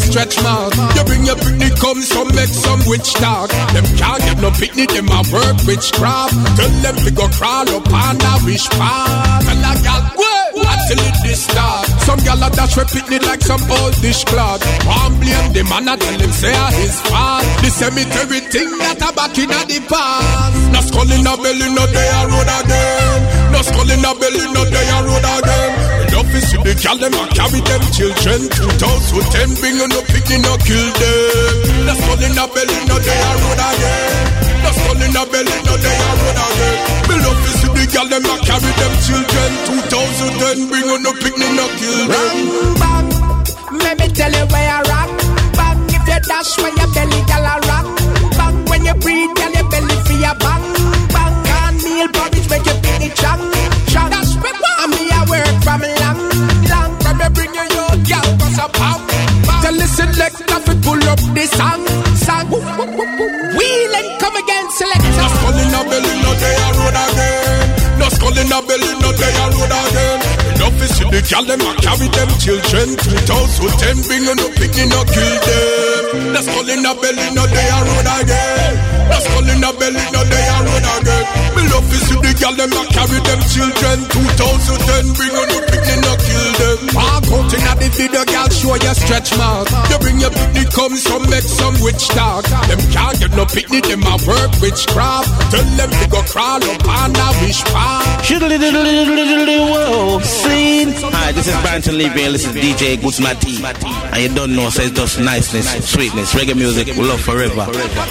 stretch mark. You bring your picnic, come some make some witch talk. Them can't get no picnic, them a work witchcraft. Tell them we go crawl up on a wish path. Tell a gal, until it this start. Some gal a dash with picnic like some old dishcloth. One blame the man a tell him say his fault. The cemetery thing that a back in a the past. No skull in a belly, no day a road again. No skull in a belly, no day a road again. Enough is with the gal them a carry them children. 2010 bring no picnic, no kill them. No skull in a belly, no day a road again. No skull in a belly, no day a road again. Me love is with the gal them a carry them children. 2010 bring no picnic, no kill them. Bang, let me tell you where I rock. Bang, if you dash when your belly gal a rock. Bang, when you breathe, gal your belly for your bang. Bang, can't meal porridge make you picnic chang. Chang, that's me. And me a work from long. Let me bring you your gal cause a pop. Tell listen, let me pull up this song. Wheel and come again, select. No skull in a belly, no day a road again. No skull in a belly, no day a road again. Enough is with the gal them a carry them children. 2010 bring no picnic, no kill them. No skull in a belly, no day a road again. No skull in a belly, no day a road again. Me love is with the gal them a carry them children. 2010 bring no picnic, no kill them. Walk out in a the video, gal show your stretch mark. You bring your picnic, come some make some witch talk. Them can't get no picnic, them a work witchcraft. Tell them they go crawl up on a wish path. Whoa, scene. Hi, this is Banton Levy and this is DJ Guzmati. And you don't know, says just niceness, sweetness, reggae music, we love forever.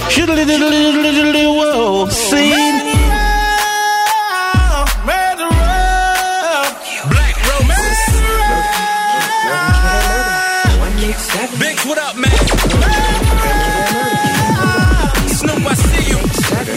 Whoa, scene. Big, what up, man? Snoop, I see you.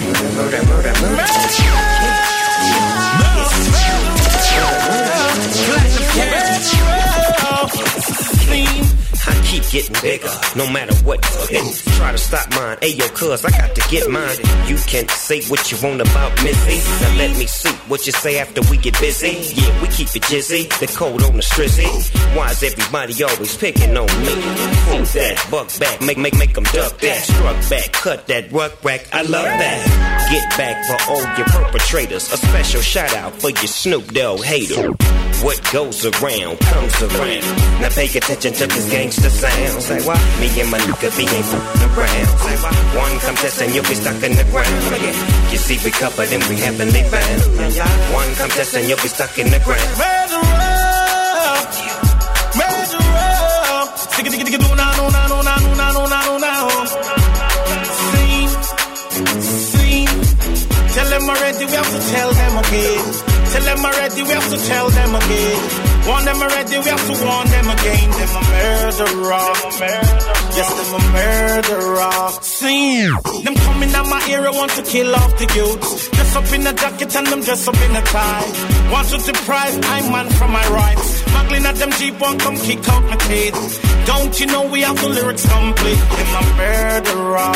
I keep getting bigger, no matter what. Try to stop mine, ayo, cuz I got to get mine. You can say what you want about Missy. Now let me see what you say after we get busy. Yeah, we keep it jizzy, the cold on the strizzy. Why is everybody always picking on me? Fuck that, buck back, make them duck that. Struck back, cut that rug rack, I love that. Get back for all your perpetrators. A special shout out for your Snoop Dogg hater. What goes around comes around. Now pay attention to this gangster sound. Say what? Me and my nigga be ain't fooling around. Say what? One contest and you'll be stuck in the ground. You see we covered and we heavenly bound. One contest and you'll be stuck in the ground. Murder up, stick it, do now. See, tell them already, we have to tell them again. Tell them already, we have to tell them again. Warn them already, we have to warn them again. Them a murderer. Yes, them a murderer. See, them coming out my ear, want to kill off the youths. Dress up in a jacket and them dress up in a tie. Want to deprive I man from my rights. Smuggling at them Jeep, won't come kick out my kids. Don't you know we have the lyrics complete? Them a murderer.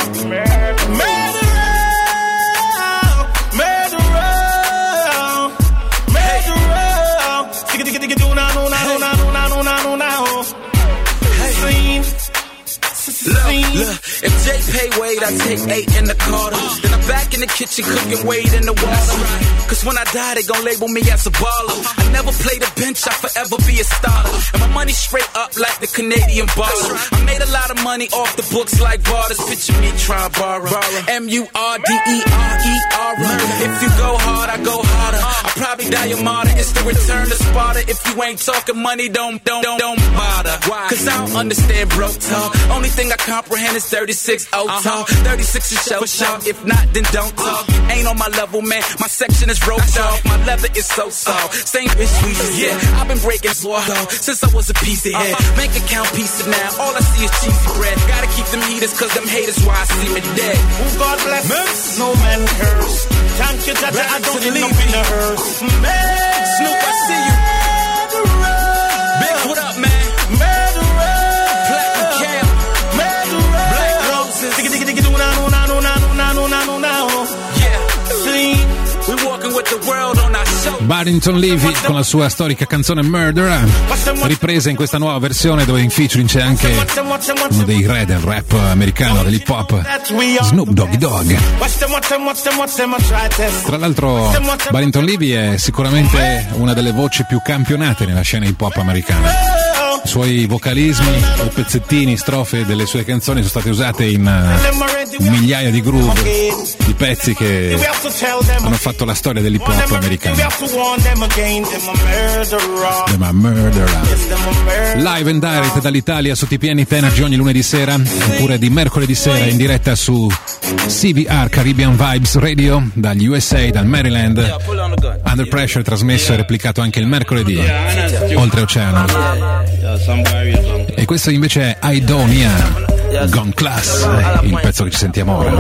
Look, if Jay pay Wade, I take 8 in the Carter. Then I'm back in the kitchen cooking Wade in the water. Cause when I die, they gon' label me as a baller. I never play the bench, I forever be a starter. And my money straight up like the Canadian baller. I made a lot of money off the books like Barters. Picture me try borrow. M-U-R-D-E-R-E-R. If you go hard, I go harder. I'll probably die a martyr. It's the return to Sparta. If you ain't talking money, don't bother. Cause I don't understand broke talk. Only thing I comprehend is 36 talk. 36 is show sharp. If not, then don't talk. Ain't on my level, man. My section is roped off. My leather is so soft. Same bitch sweet, yeah. I've been breaking slow since I was a piece of head. Bank account piece of now. All I see is cheesy bread. Gotta keep them heaters, cause them haters why I see me dead. Who God bless, no man curse. Thank you, Jaja, I don't need no in a hearse. Snoop, I see you. Big, what up, man? Platinum Cam. Black Roses. Yeah. We walking with the world on our Barrington Levy con la sua storica canzone Murder, ripresa in questa nuova versione dove in featuring c'è anche uno dei re del rap americano, dell'hip hop, Snoop Doggy Dogg. Tra l'altro Barrington Levy è sicuramente una delle voci più campionate nella scena hip hop americana. I suoi vocalismi, i pezzettini, strofe delle sue canzoni sono state usate in migliaia di groove, di pezzi che hanno fatto la storia dell'hip hop americano. Live and direct dall'Italia su TPN Energy ogni lunedì sera, oppure di mercoledì sera in diretta su CVR Caribbean Vibes Radio dagli USA, dal Maryland. Under Pressure trasmesso e replicato anche il mercoledì oltreoceano. E questo invece è Idonia, Gone Class, il pezzo che ci sentiamo ora.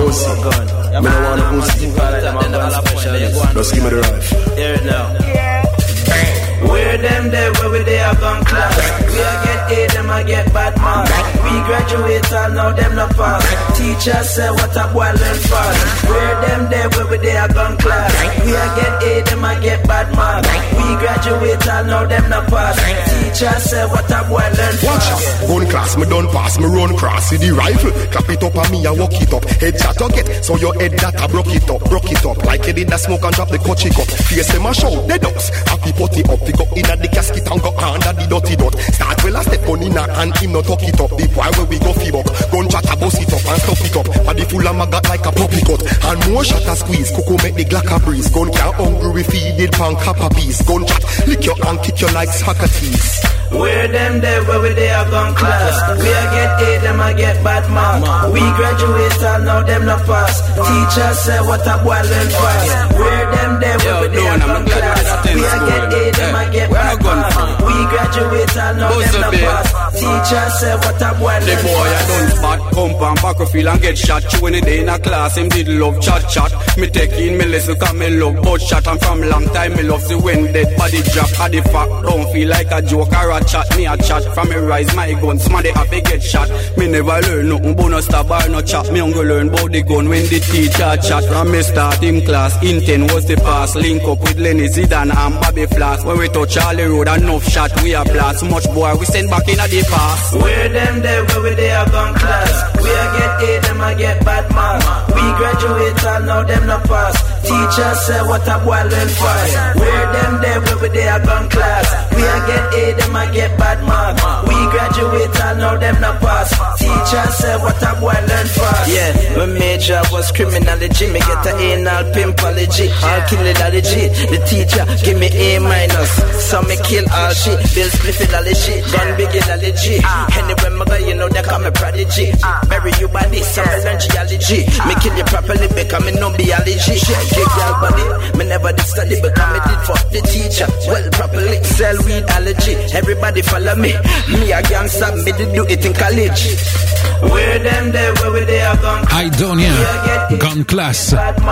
Where them there, where we they are gone class. We a get A, them a get bad marks. We graduate and now them not pass. Teachers say what a boy learn fast. Where them there, where we they are gone class. We a get A, them a get bad marks. We graduate and now them not pass. Teachers say what a boy learn watch fast. out, gun class, me done pass, me run cross with the rifle. Clap it up and me a walk it up. Head shot to get, so your head that a broke it up. Like you did that smoke and drop the coachy cup. Face them a show, the ducks, happy potty up. Go inna the casket and go under the dirty dot. Start well a step on inna and him no tuck it up. The boy where we go fi buck. Gun chat a bust it up and stuff it up. Body full of maggot like a puppy cut. And more shot a squeeze. Coco make the Glock a breeze. Gun can't hungry we feed it pan copper piece. Gun chat lick your hand kick you like Socrates. Where them there, where we they are gone class. We a get A, them a get bad mark. We graduate and now them not pass. Teachers say what a boy learn fast. Where them there, where we they are gone class. We a get A, them a get bad mark. We graduate and now them not pass. Teachers say what a boy learn fast. The boy I done spot, pump and backfield and get shot. You when the day in a class, him did love chat. Me take in me lesson cause me love bout shot. And from long time me love see when dead body drop. At the fact don't feel like a joke or a chat. Me a chat from me rise my gun. Somebody have to get shot. Me never learn nothing but no stab or no chat. Me only learn about the gun when the teacher chat. From me start in class, in 10 was the pass. Link up with Lenny Zidane and Bobby Flash. When we touch all the road enough shot we a blast. So much boy we send back in a the past. Where them there, where we they are gone class. We a get A, them a get bad mark. We graduate and now them not pass. Teachers say what a boy learn fast. Where them there, where we they are gone class. We a get A, them a get bad mark. We graduate and now them not pass. Teachers say what a boy learn fast. Yeah, my major was criminology. Me get a anal pimpology. I'll kill it allergy. The teacher give me A minus. So me kill all shit. Bill spliffidology. Gun big allergy. Anywhere me go, you know they call me prodigy. Bury you body, some learn geology. Me kill you properly because me no biology. Give y'all body, me never did study because me did fuck the teacher. Well properly, sell weed allergy. Everybody follow me. Me a gangster, me did do it in college. Where them there, where we they are gone. Idonia, Gone Class.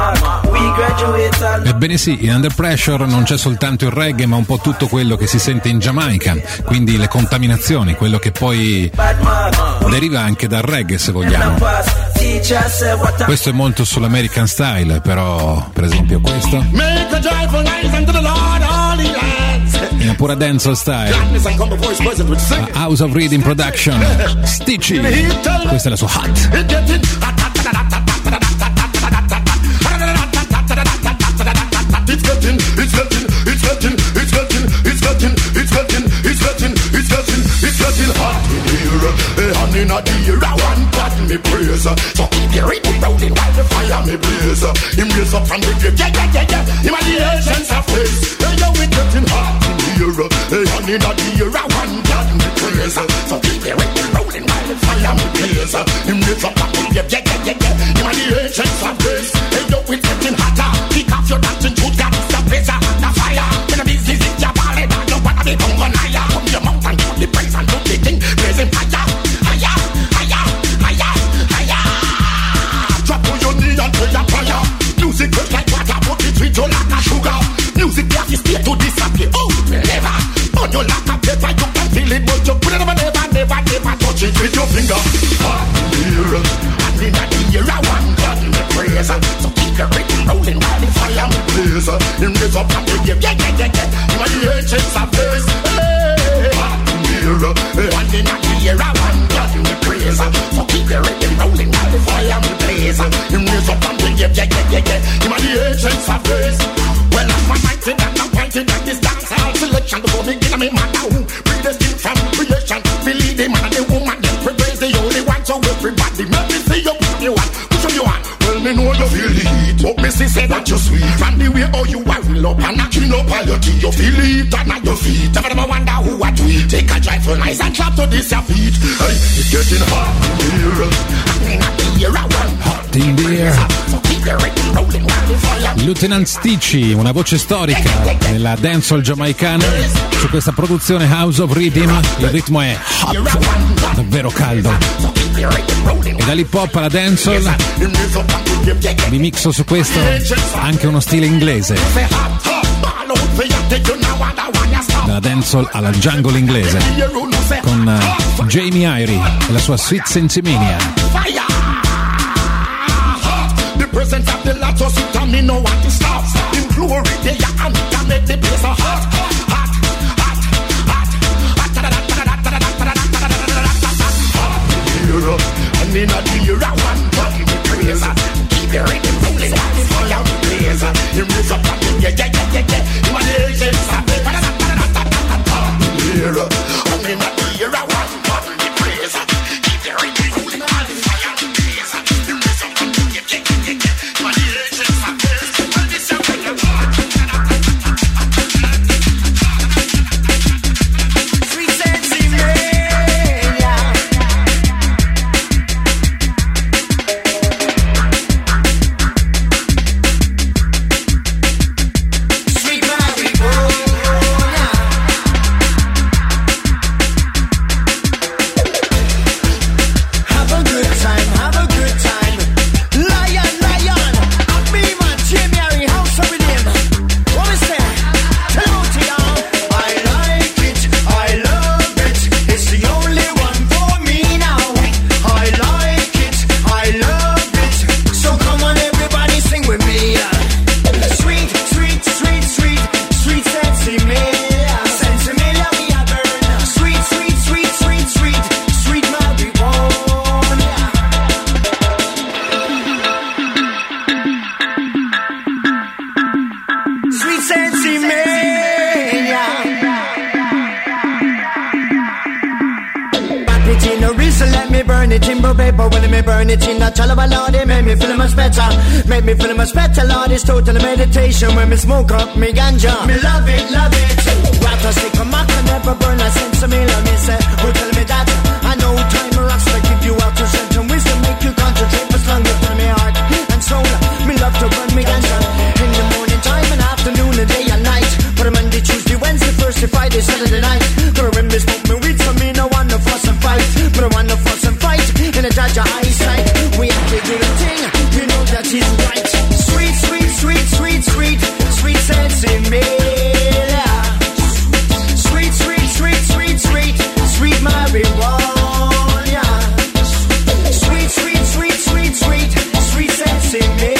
Ebbene sì, in Under Pressure non c'è soltanto il reggae, ma un po' tutto quello che si sente in Giamaica, quindi le contaminazioni, quello che poi deriva anche dal reggae, se vogliamo. Questo è molto sull'American Style, però per esempio questo è una pura dancehall style. House of Reading Production, Stitchy, questa è la sua hot. It's getting hot in here, and in a deer, I want God me praise. So keep your rhythm rolling while the fire me blaze. Him raise up from the grave, yeah. Him and the ancients of face. Hey, yo, it's getting hot in here, and in a deer, I want God me praise. So keep your rhythm rolling while the fire me blaze. Him raise up from the grave, yeah. Him and the ancients of face. Hey, yo, it's getting hotter. Kick off your dancing shoes, God is the blaze. The fire, in the business, it's your ballad. Don't wanna be hung on higher. Come your mountain, put the praise and do the thing. Praise him higher. Drop on your knee and pray a prayer. Music goes like water, put it sweet you like a sugar. Music there is stay to disappear. Oh, never. On your like a paper, you can feel it, but you put it never touch it with your finger. Hot here, and in the ear, I want God in the praise. So keep your rhythm rolling while the fire me blaze. Him raise up and give, yeah. me know you feel the heat. But me say that you sweet. From the way how you are real up and knocking up on your teeth. You feel the heat and at your feet. Never wonder who I tweet. Take a drive for nice and clap to this your feet. Hey, it's getting hot in here. Hot in the air. Lieutenant Stitchy, una voce storica della dancehall giamaicana su questa produzione House of Rhythm. Il ritmo è hot, davvero caldo. E dall'hip hop alla dancehall remixo su questo anche uno stile inglese, dalla dancehall alla jungle inglese, con Jamie Irie e la sua Sweet Sensimania. The presence of the Lord, so sit and me know what to stop. In glory, they are and can make the place hot, hot, hot, hot, hot. And in a year, I want to be praise. Keep the rhythm rolling, fire blaze. You raise up and yeah. You are the agents of the and in a year, I want to be praise. Keep the rhythm rolling, fire blaze. You raise up and make me feel much better, Lord, it's total meditation. When me smoke up me ganja, me love it, love it. Rather stick a mark and never burn a sense of me, let me say, who tell me that? I know time rocks to give you out to sense and wisdom, make you concentrate for long with me heart and soul. Me love to burn me ganja in the morning time and afternoon and day and night. For a Monday, Tuesday, Wednesday, Thursday, Friday, Saturday night. For when me smoke me weed, so me no want to fuss and fight. But I want to fuss and fight in a Jaja eyesight. We have to do the thing, you know that is right. Sweet, sweet, sweet, sweet, sweet, sweet sense in me. Sweet, sweet, sweet, sweet, sweet, sweet marijuana. Sweet, sweet, sweet, sweet, sweet, sweet sense in me.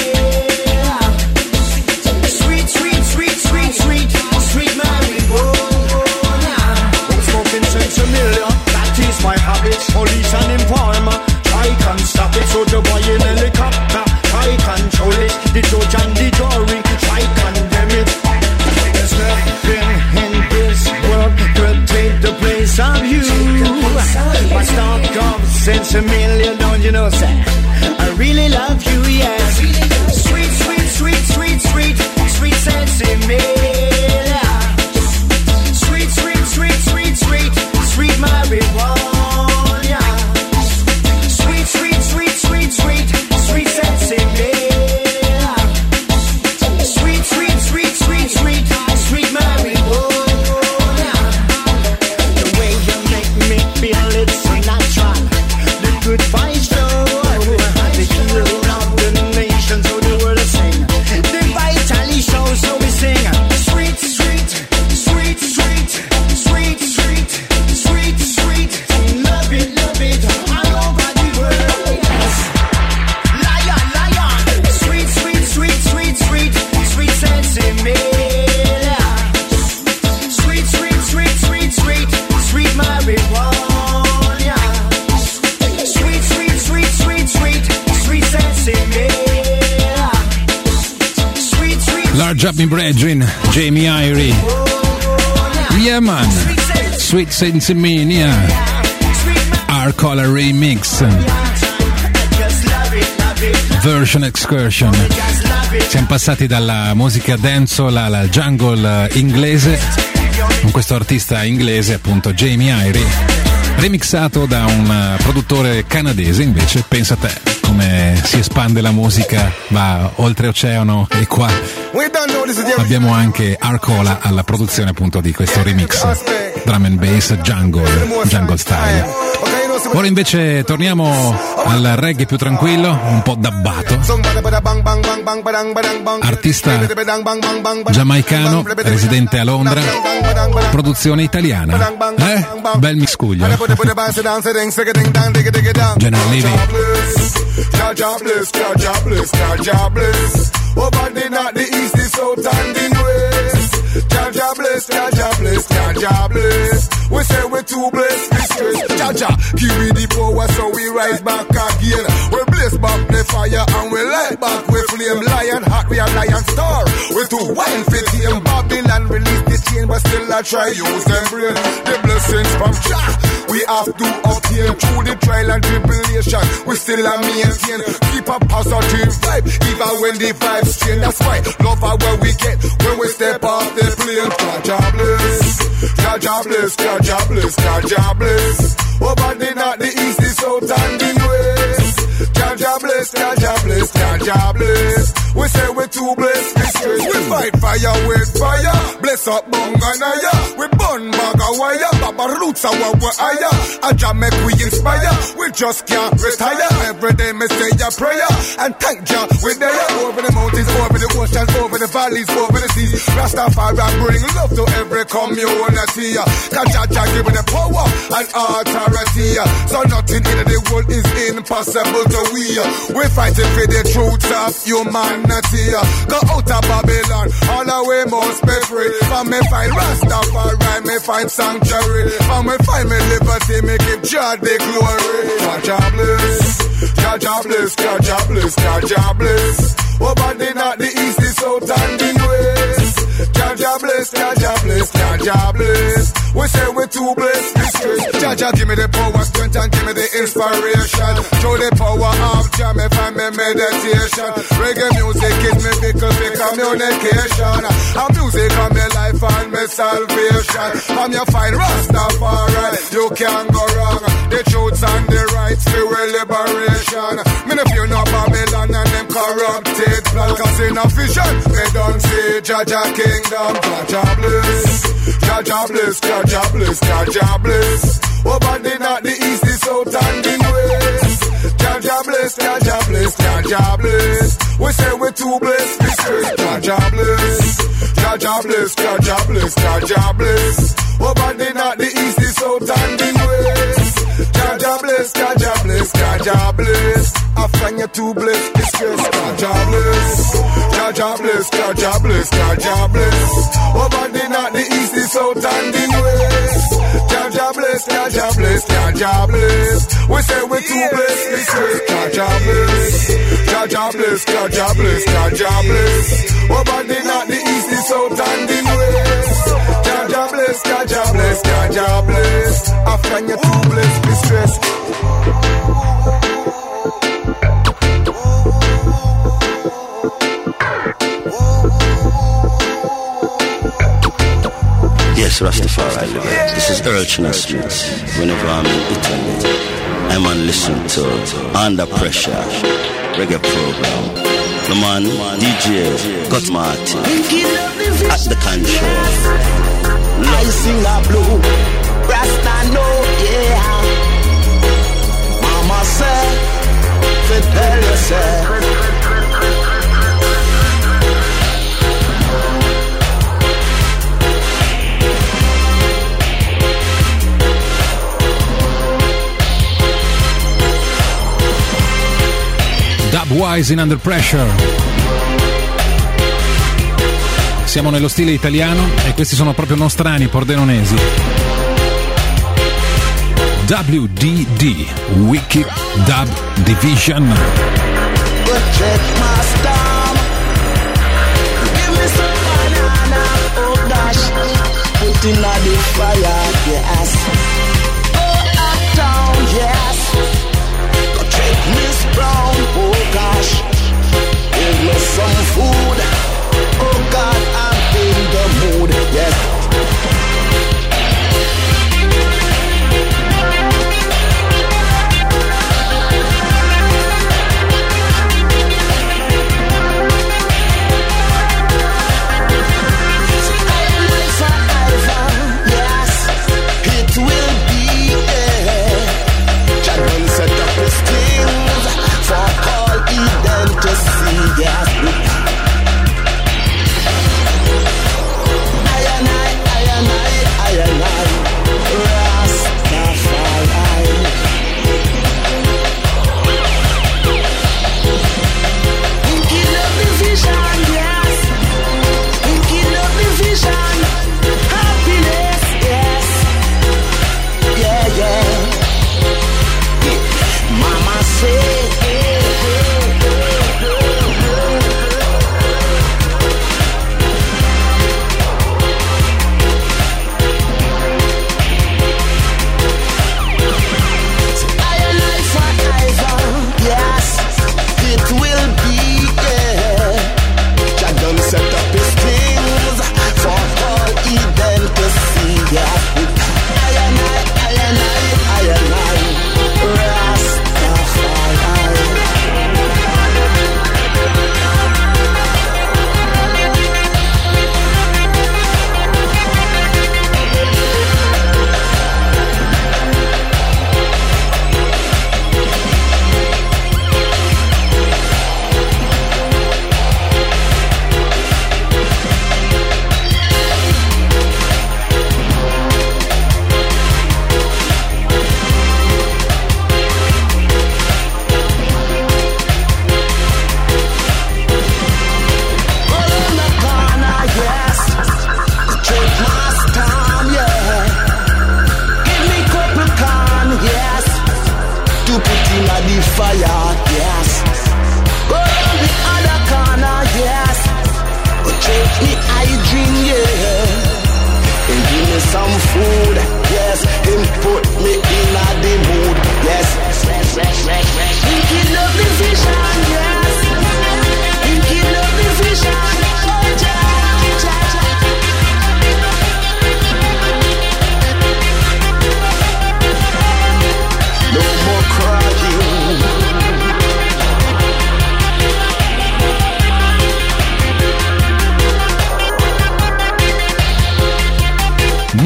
Sweet, sweet, sweet, sweet, sweet, sweet marijuana. I'm smoking Sensimilia, that is my habit. Police and informer, I can't stop it. So the boy in helicopter, I control it. The judge and the jury, I condemn it. There's nothing in this world could take the place of you. My stock of Sensimilia, don't you know, sir? I really love you, yes. Sweet, sweet, sweet, sweet, sweet, sweet Sensimilia. Sweet, sweet, sweet, sweet, sweet, sweet marijuana. Sweet, sweet, sweet, sweet, sweet, sweet Sensimilia. Sweet, sweet, sweet, sweet, sweet, sweet marijuana. The way you make me feel, it's so natural. The good vibes flow. The hero of the nation, so the world will sing. The vitally show, so we sing. Sweet, sweet, sweet, sweet, sweet, sweet, sweet, sweet. Love it, all over the world. Yes. Lion, lion. Sweet, sweet, sweet, sweet, sweet, sweet Sensimilia. Sweet, sweet, sweet, sweet, sweet, sweet marijuana. Sweet, sweet, sweet, sweet, sweet, sweet Sensimilia. Sweet, sweet. Large Up in Brethren, Jamie Irie. Yeah man, Sweet Sensimania, R. Color Remix. Version Excursion. Siamo passati dalla musica dancehall alla jungle inglese con questo artista inglese, appunto Jamie Irie, remixato da un produttore canadese. Invece pensa a te come si espande la musica, va oltreoceano, e qua abbiamo anche Arcola alla produzione appunto di questo remix drum and bass jungle style. Ora invece torniamo al reggae più tranquillo, un po' dabbato. Artista giamaicano, residente a Londra, produzione italiana. Bel miscuglio. General Levy. We say we're too blessed, mistress. Jaja, give me the power so we rise back again. We blaze back the fire and we light back. We flame lion hot, we are lion star. We too wild for tame Babylon, release the chain, but still I try use them brain. The blessings from Jah, we have to obtain through the trial and tribulation. We still a maintain, keep a positive vibe, even when the vibes change. That's why love how where we get when we step off the plane. Jaja bless, Jaja bless, Jaja bless, Jaja bless. Over the north, the east, the south and the west. Jaja bless, Jaja bless, Jaja bless. We say we're too blessed, mistress. We fight fire with fire. Bless up Bunganaya. We burn bag of wire. Baba roots are what we're higher. A jam make we inspire. We just can't retire. Every day me say a prayer. And thank Jah we're there. Over the mountains, over the oceans, over the valleys, over the seas. Rastafari bring love to every community. Jah give the power and authority. So nothing in the world is impossible to we. We fighting for the truth of humanity. Go out of Babylon, all the way must be free. For me find Rastafari, me find sanctuary. For me find me liberty, me give Jah the glory. Jaja bless, Jaja bless, Jaja bless, Jaja bless. Over the north, the east, the south and the west. Jaja bless, Jaja bless, Jaja bless. We say we're too blessed, mistress. Jaja give me the power, strength and give me the inspiration. Show the power of Jah, me find me meditation. Reggae music is me because me communication. And music on me life and me salvation. From you find Rastafari, you can't go wrong. The truths and the rights, for liberation. Me no fear no Babylon and them corrupted plan. Cause in a vision, me don't see Jaja kingdom. Jaja bless, Jaja bless, Jaja bless, Jaja bless. Over the north, the east, the south and the west. Jaja bless, Jaja bless, Jaja bless. We say we're too blessed, mistress. Jaja bless, Jaja bless, Jaja bless, Jaja bless. Over the north, the east, the south and the west. Jaja bless, Jaja bless, Jaja bless. I find you too blessed, mistress. Jaja bless, Jaja bless, Jaja bless, Jaja bless. Over the north, the east, the south and the west. Jaja bless, Jaja bless, Jaja bless. We say we're too blessed, mistress. Jaja bless, Jaja bless, Jaja bless, Jaja bless. Over the north, the east, the south and the west. Jaja bless, Jaja bless, Jaja bless. I find you too blessed, mistress. Yes, Rastafari. This is Urchina Streets. Whenever I'm in Italy, I'm on listen to Under Pressure reggae program. The man, DJ Gut Marty at the control. I sing a blue, Rasta know, yeah. Mama said, tell yourself. Dubwise in Under Pressure. Siamo nello stile italiano e questi sono proprio nostrani, pordenonesi. WDD, Wicked Dub Division. Put in the fire, yes. Oh, uptown, yes. Go check Miss Brown, oh gosh.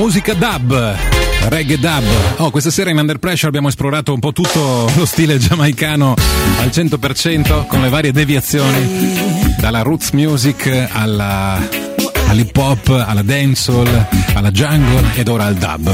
Musica dub, reggae dub. Questa sera in Under Pressure abbiamo esplorato un po' tutto lo stile giamaicano al 100%, con le varie deviazioni, dalla roots music all'hip hop, alla dancehall, alla jungle ed ora al dub.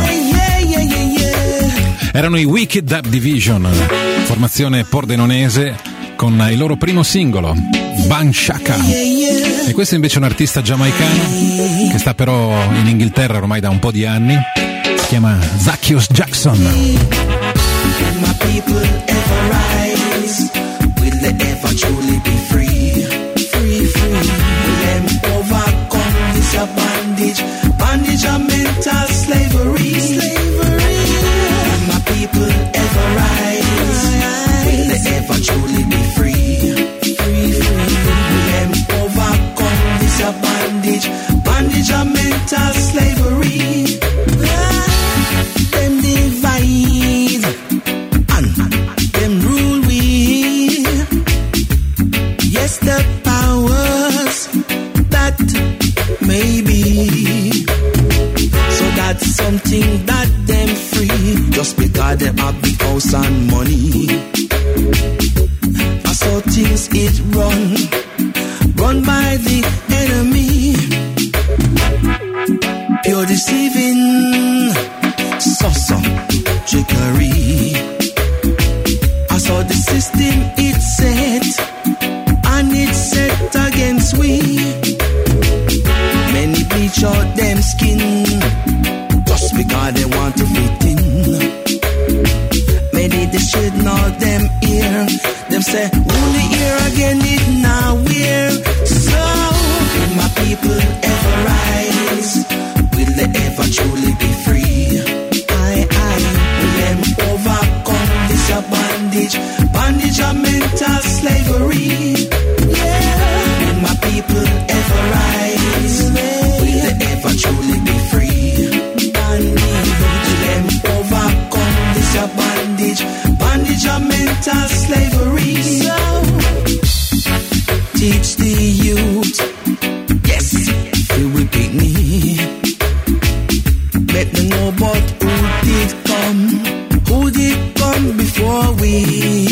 Erano i Wicked Dub Division, formazione pordenonese, con il loro primo singolo, Bang Shaka. E questo invece è un artista giamaicano che sta però in Inghilterra ormai da un po' di anni, si chiama Zacchaeus Jackson. My people ever rise, will they ever truly be free? Free, free. Will them overcome this bondage, bondage of mental slavery? Slavery. Will my people ever rise, will they ever truly be free? Free, free. Will them overcome this bondage, bondage of mental slavery? Them divide and them rule we. Yes, the powers that may be. So that's something that them free, just because they have the house and money. I saw things it run by the enemy. Pure deceiving, so trickery. I saw the system it set, and it set against we. Many bleach out them skin, just because they want to fit in. Many they should know them ear. Them say, only here again it now we're. So, will my people ever rise? Will they ever truly be free? Will them overcome this bondage, bondage of mental slavery? Yeah. Will my people ever rise? Will they ever truly be free? Bondage. Will them overcome this bondage, bondage of mental slavery? So, teach the youth, yes, we will pick me. Let them know about who did come before we.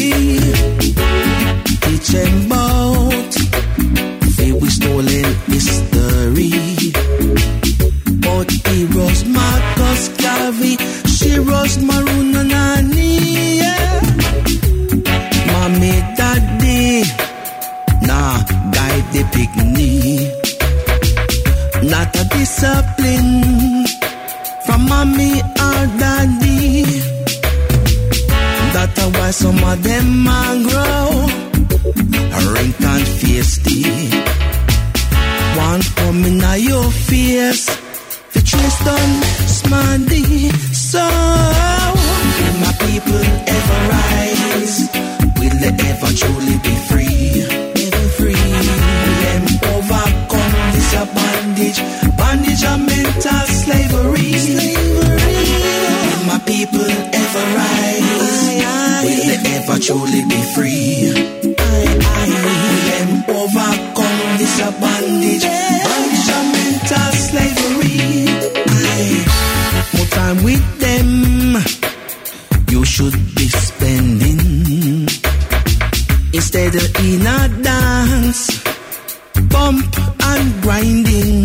Teach them about we stolen history. But heroes Marcus Garvey, Shiros Maroon and Annie, yeah. Mommy, daddy, nah, guide the picnic. Not a discipline from mommy or daddy. That's why some of them man grow rank and feisty. One coming at your face, the trace done smarty. So, will my people ever rise? Will they ever truly be free? Ever free? Will them overcome this bondage, bondage of mental slavery? Slavery. Will my people ever rise? Will they ever truly be free? Will them overcome this bondage, bondage of mental slavery? More time with them you should be spending, instead of in a dance, bump and grinding.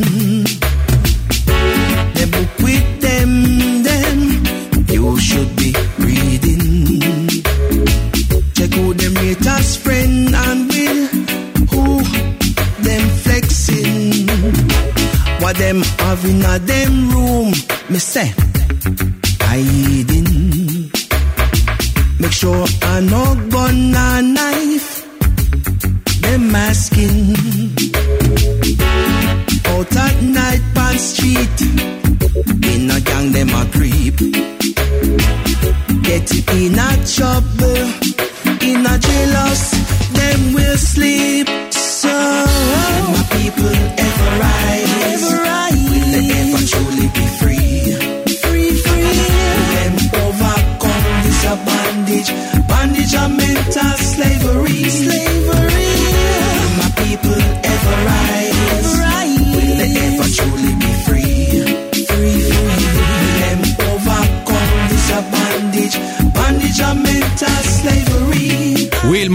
The book with them you should be reading. Check who them rate as friend and will, who them flexing, what them have in a them room. Me say, hiding. Make sure I no gun or knife. Them masking. Out at night pan street, in a gang them a creep. Get in a trouble, in a jailhouse, them will sleep. So, will my people ever rise? Will they ever truly be free? Free, free. Will them overcome this bondage, bondage of mental slavery? Slavery. Will my people ever rise? Will they ever truly be free? Free, free.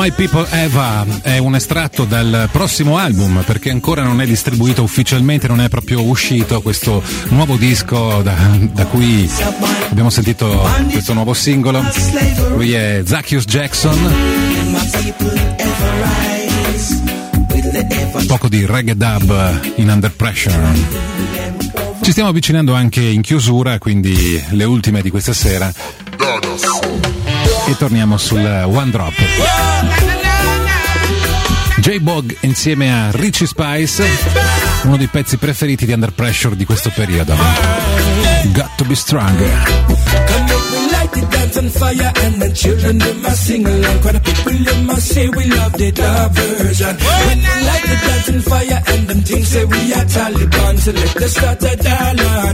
My People Eva è un estratto dal prossimo album, perché ancora non è distribuito ufficialmente, non è proprio uscito questo nuovo disco da cui abbiamo sentito questo nuovo singolo. Lui è Zacchaeus Jackson. Un poco di reggae dub in Under Pressure. Ci stiamo avvicinando anche in chiusura, quindi le ultime di questa sera. E torniamo sul One Drop. J-Bog insieme a Richie Spice, uno dei pezzi preferiti di Under Pressure di questo periodo. Got to be stronger. The dance on fire and the children them a sing along. Quite a people them a say we love the dub version. When they like the dance on fire and them things say we are Taliban. So let us start a dollar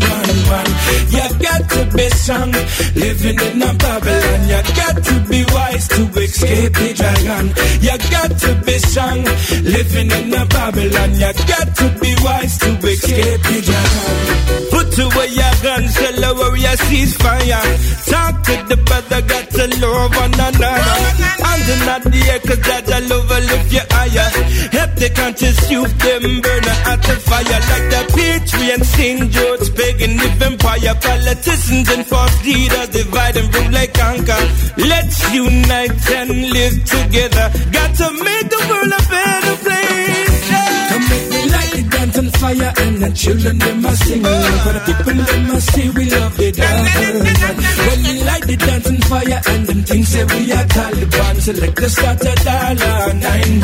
911. You got to be strong, living in a Babylon. You got to be wise to escape the dragon. You got to be strong, living in a Babylon. You got to be wise to escape the dragon. Put away your guns, tell the warrior ceasefire. Talk to the brother, got to love one another. And do not the air, cause that I love will lift you higher. Help the conscious youth, them burn at the fire. Like the Patriot, St. George, pagan, live empire. Politicians and false leaders divide and rule like anchor. Let's unite and live together. Got to make the world a better place. Come make me like the dance on fire and the children them must sing along. For the people them must say we love the dance. When we light the dance on fire and them things say we are Taliban. So let us start a dollar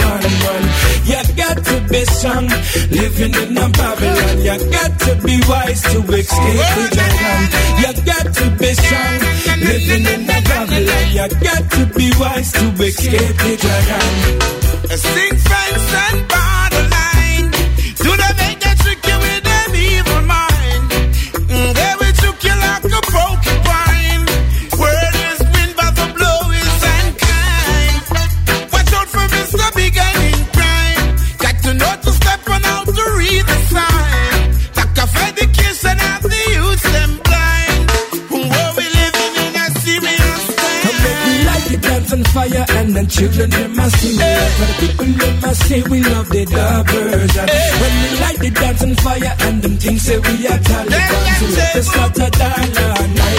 911. You got to be strong, living in a Babylon. You got to be wise to escape the dragon. You got to be strong, living in a Babylon. You got to be wise to escape the dragon. Sing fence and borderline. Do they make that trick you with them evil mind? They will trick you like a porcupine. Word is wind by the blowers and kind. Watch out for Mr. Big and in crime. Got to know to step on out to read the sign. Lack of education of the youth them blind. Whoa, we living in a serious time. Come make me light the dance on fire and the children them must sing along. For the people them must say we love the dub version. When we light the dance on fire and them things say we are Taliban. So let us start a dollar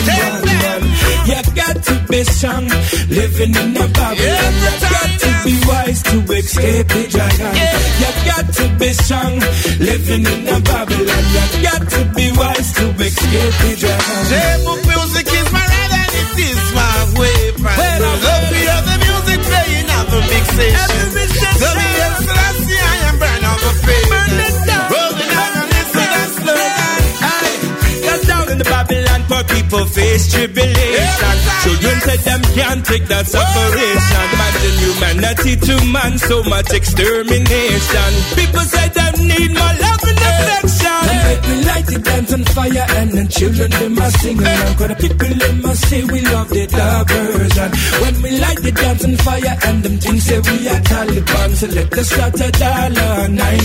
911. You got to be strong, living in a Babylon. You got to be wise to escape the dragon. You got to be strong, living in a Babylon. You got to be wise to escape the dragon. J-Book music is my right and it is my weapon. Well, I love to hear the music playing on the big station. So me and Selassie, I am burn on the face. Burn it down. Rolling down on this with a slogan. Got down in the Babylon for people face tribulation. Children said them can't take that separation. Imagine humanity to man, so much extermination. People said them need more love and affection. Come make me light the dance on fire and the children they must sing along. Cause the people they must say we love the dub version. When we light the dance on fire and them things say we are Taliban. So let us start a dollar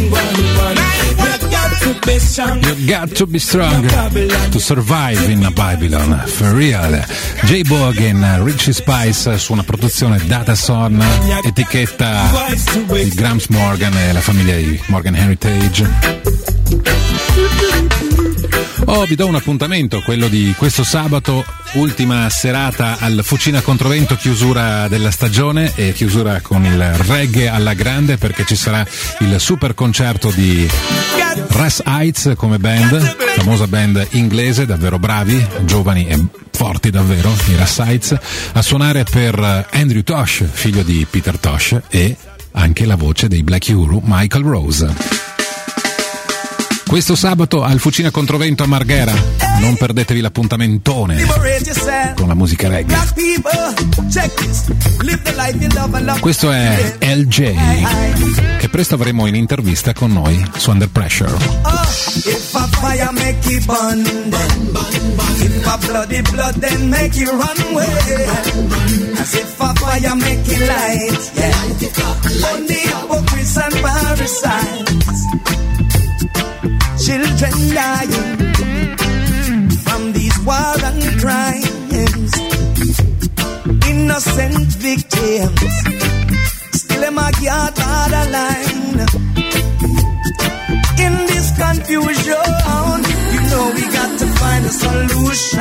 911. You got to be strong. You got to be strong to survive in Babylon, for real. J-Bog e Richie Spice su una produzione Datason, etichetta di Gramps Morgan e la famiglia di Morgan Heritage. Vi do un appuntamento, quello di questo sabato, ultima serata al Fucina Controvento, chiusura della stagione e chiusura con il reggae alla grande, perché ci sarà il super concerto di Russ Heights come band, famosa band inglese, davvero bravi, giovani e forti davvero, i Russ Heights, a suonare per Andrew Tosh, figlio di Peter Tosh, e anche la voce dei Black Uhuru, Michael Rose. Questo sabato al Fucina Controvento a Marghera, non perdetevi l'appuntamentone con la musica reggae. Questo è LJ, che presto avremo in intervista con noi su Under Pressure. If a fire make you burn, if a bloody blood then make you run away. As if a fire make you light, yeah. On the hypocrites and parasites, children dying from these war and crimes, innocent victims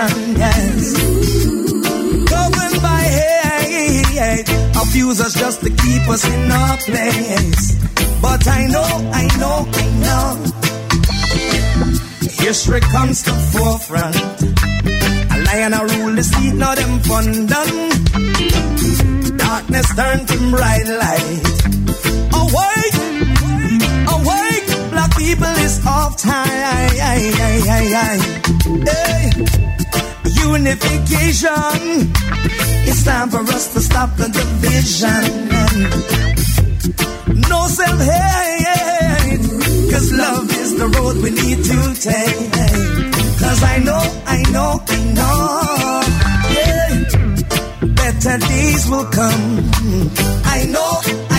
destruction, yes. Governed by hate, abusers just to keep us in our place. But I know, history comes to forefront. A lion a rule the seat, now them fun done. Darkness turned to bright light. Awake, black people is off time. Hey. Unification, it's time for us to stop the division. No self-hate, cause love is the road we need to take. Cause I know, yeah, better days will come. I know,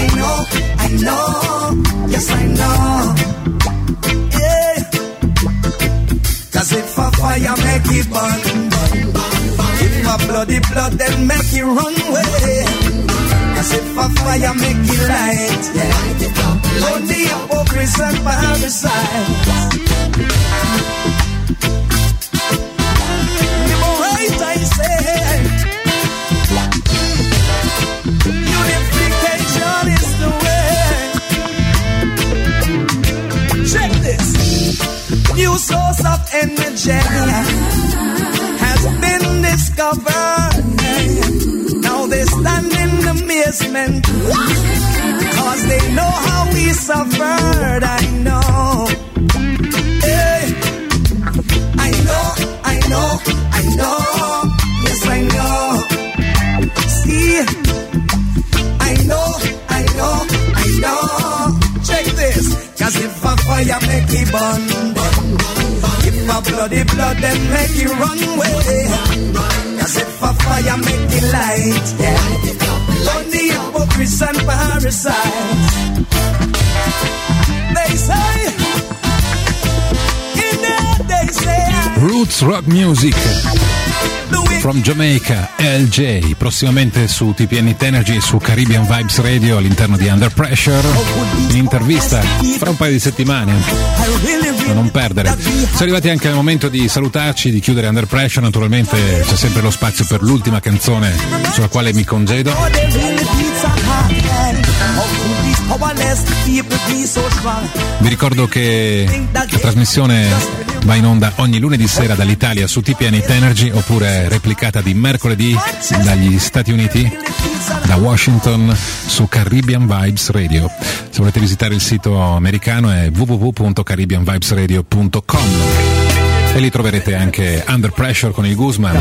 yes I know, yeah. Cause if a fire make it burn, if a bloody blood then make it run away. Cause if a fire make it light, yeah. Only hypocrites and parasites. Right, I say, unification is the way. Check this. New source of energy has been discovered. Now they stand in amazement, cause they know how we suffered. I know, hey. I know, yes I know. See, I know. Check this, cause if a fire make it burn, if a bloody blood then make it run away. Cause if a fire make it light, yeah. Only hypocrites and parasites. They say Roots Rock Music from Jamaica, LJ, prossimamente su TPN Energy e su Caribbean Vibes Radio all'interno di Under Pressure, in intervista fra un paio di settimane, da non perdere. Siamo arrivati anche al momento di salutarci, di chiudere Under Pressure. Naturalmente c'è sempre lo spazio per l'ultima canzone sulla quale mi congedo. Vi ricordo che la trasmissione va in onda ogni lunedì sera dall'Italia su TPN Energy, oppure replicata di mercoledì dagli Stati Uniti, da Washington, su Caribbean Vibes Radio. Se volete visitare il sito americano è www.caribbeanvibesradio.com e lì troverete anche Under Pressure con il Guzman.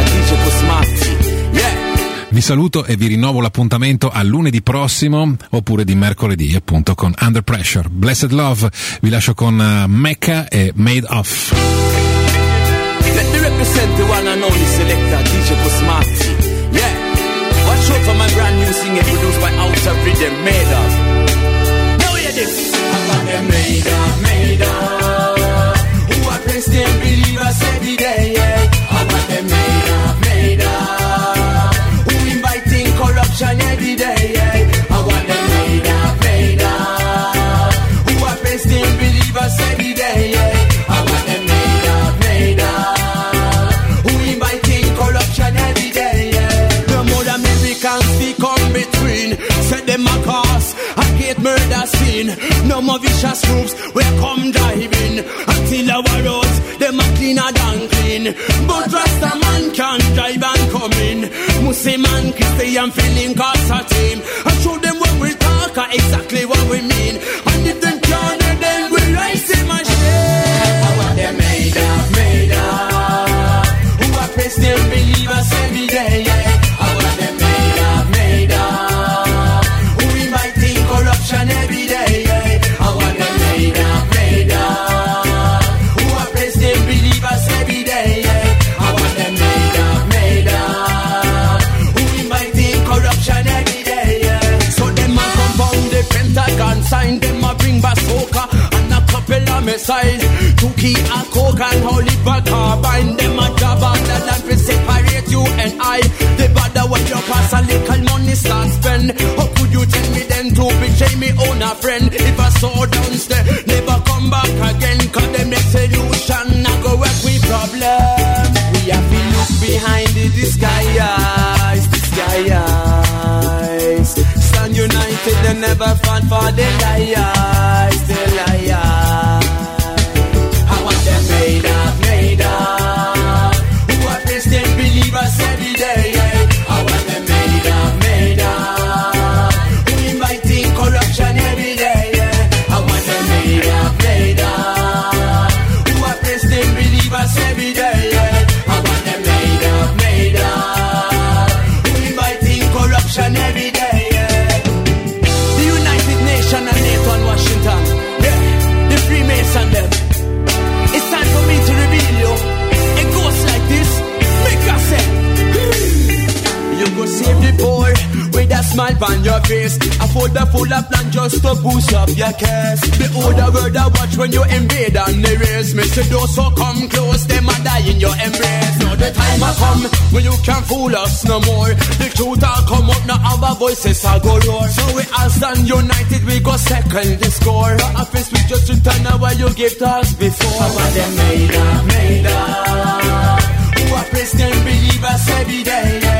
Vi saluto e vi rinnovo l'appuntamento a lunedì prossimo, oppure di mercoledì appunto con Under Pressure. Blessed Love, vi lascio con Mecca e Made Of. Let me represent the one and only selector, DJ Busmati. Yeah, watch out for my brand new single produced by Outer Rhythm, Made Of. Now hear this. I got them made up, who are Christian believers every day, yeah. I got them made up, who inviting corruption every day, yeah. I want them made up, who are Christian believers every day, yeah. I want them made up, who inviting corruption every day, yeah. The more Americans they come between, set them a cause, I get murder scene. No more vicious groups will come driving until our roads them are cleaner than clean. But Rasta man can drive and come in. Muslim and Christian feeling cause a team. I show them when we talk exactly what we mean. And if them can't, then we rise them a shame. I want them made up, who are Christian believers every day, yeah. I want them made up, who inviting corruption every day, yeah. I want them made up, who are Christian believers every day, yeah. I want them made up, who inviting corruption every day, yeah. So them a compound the Pentagon sign, them a bring bazooka and a couple of missiles to keep a coke and holy carbine. Them a job under land to separate you and I. The bother what you pass a little money start spend. How could you tell me then to betray me own a friend? If I saw downstairs, never come back again. Cause them the solution, I go work with problem. We have to look full of plan just to boost up your case. The older word I watch when you invade and they race. Me say those so come close, them a die in your embrace. Now the time a come when you can't fool us no more. The truth all come up, now our voices all go roar. So we all stand united, we go second the score. The office we just return now what you give to us before. How are them made up? Who are Christian believers every day?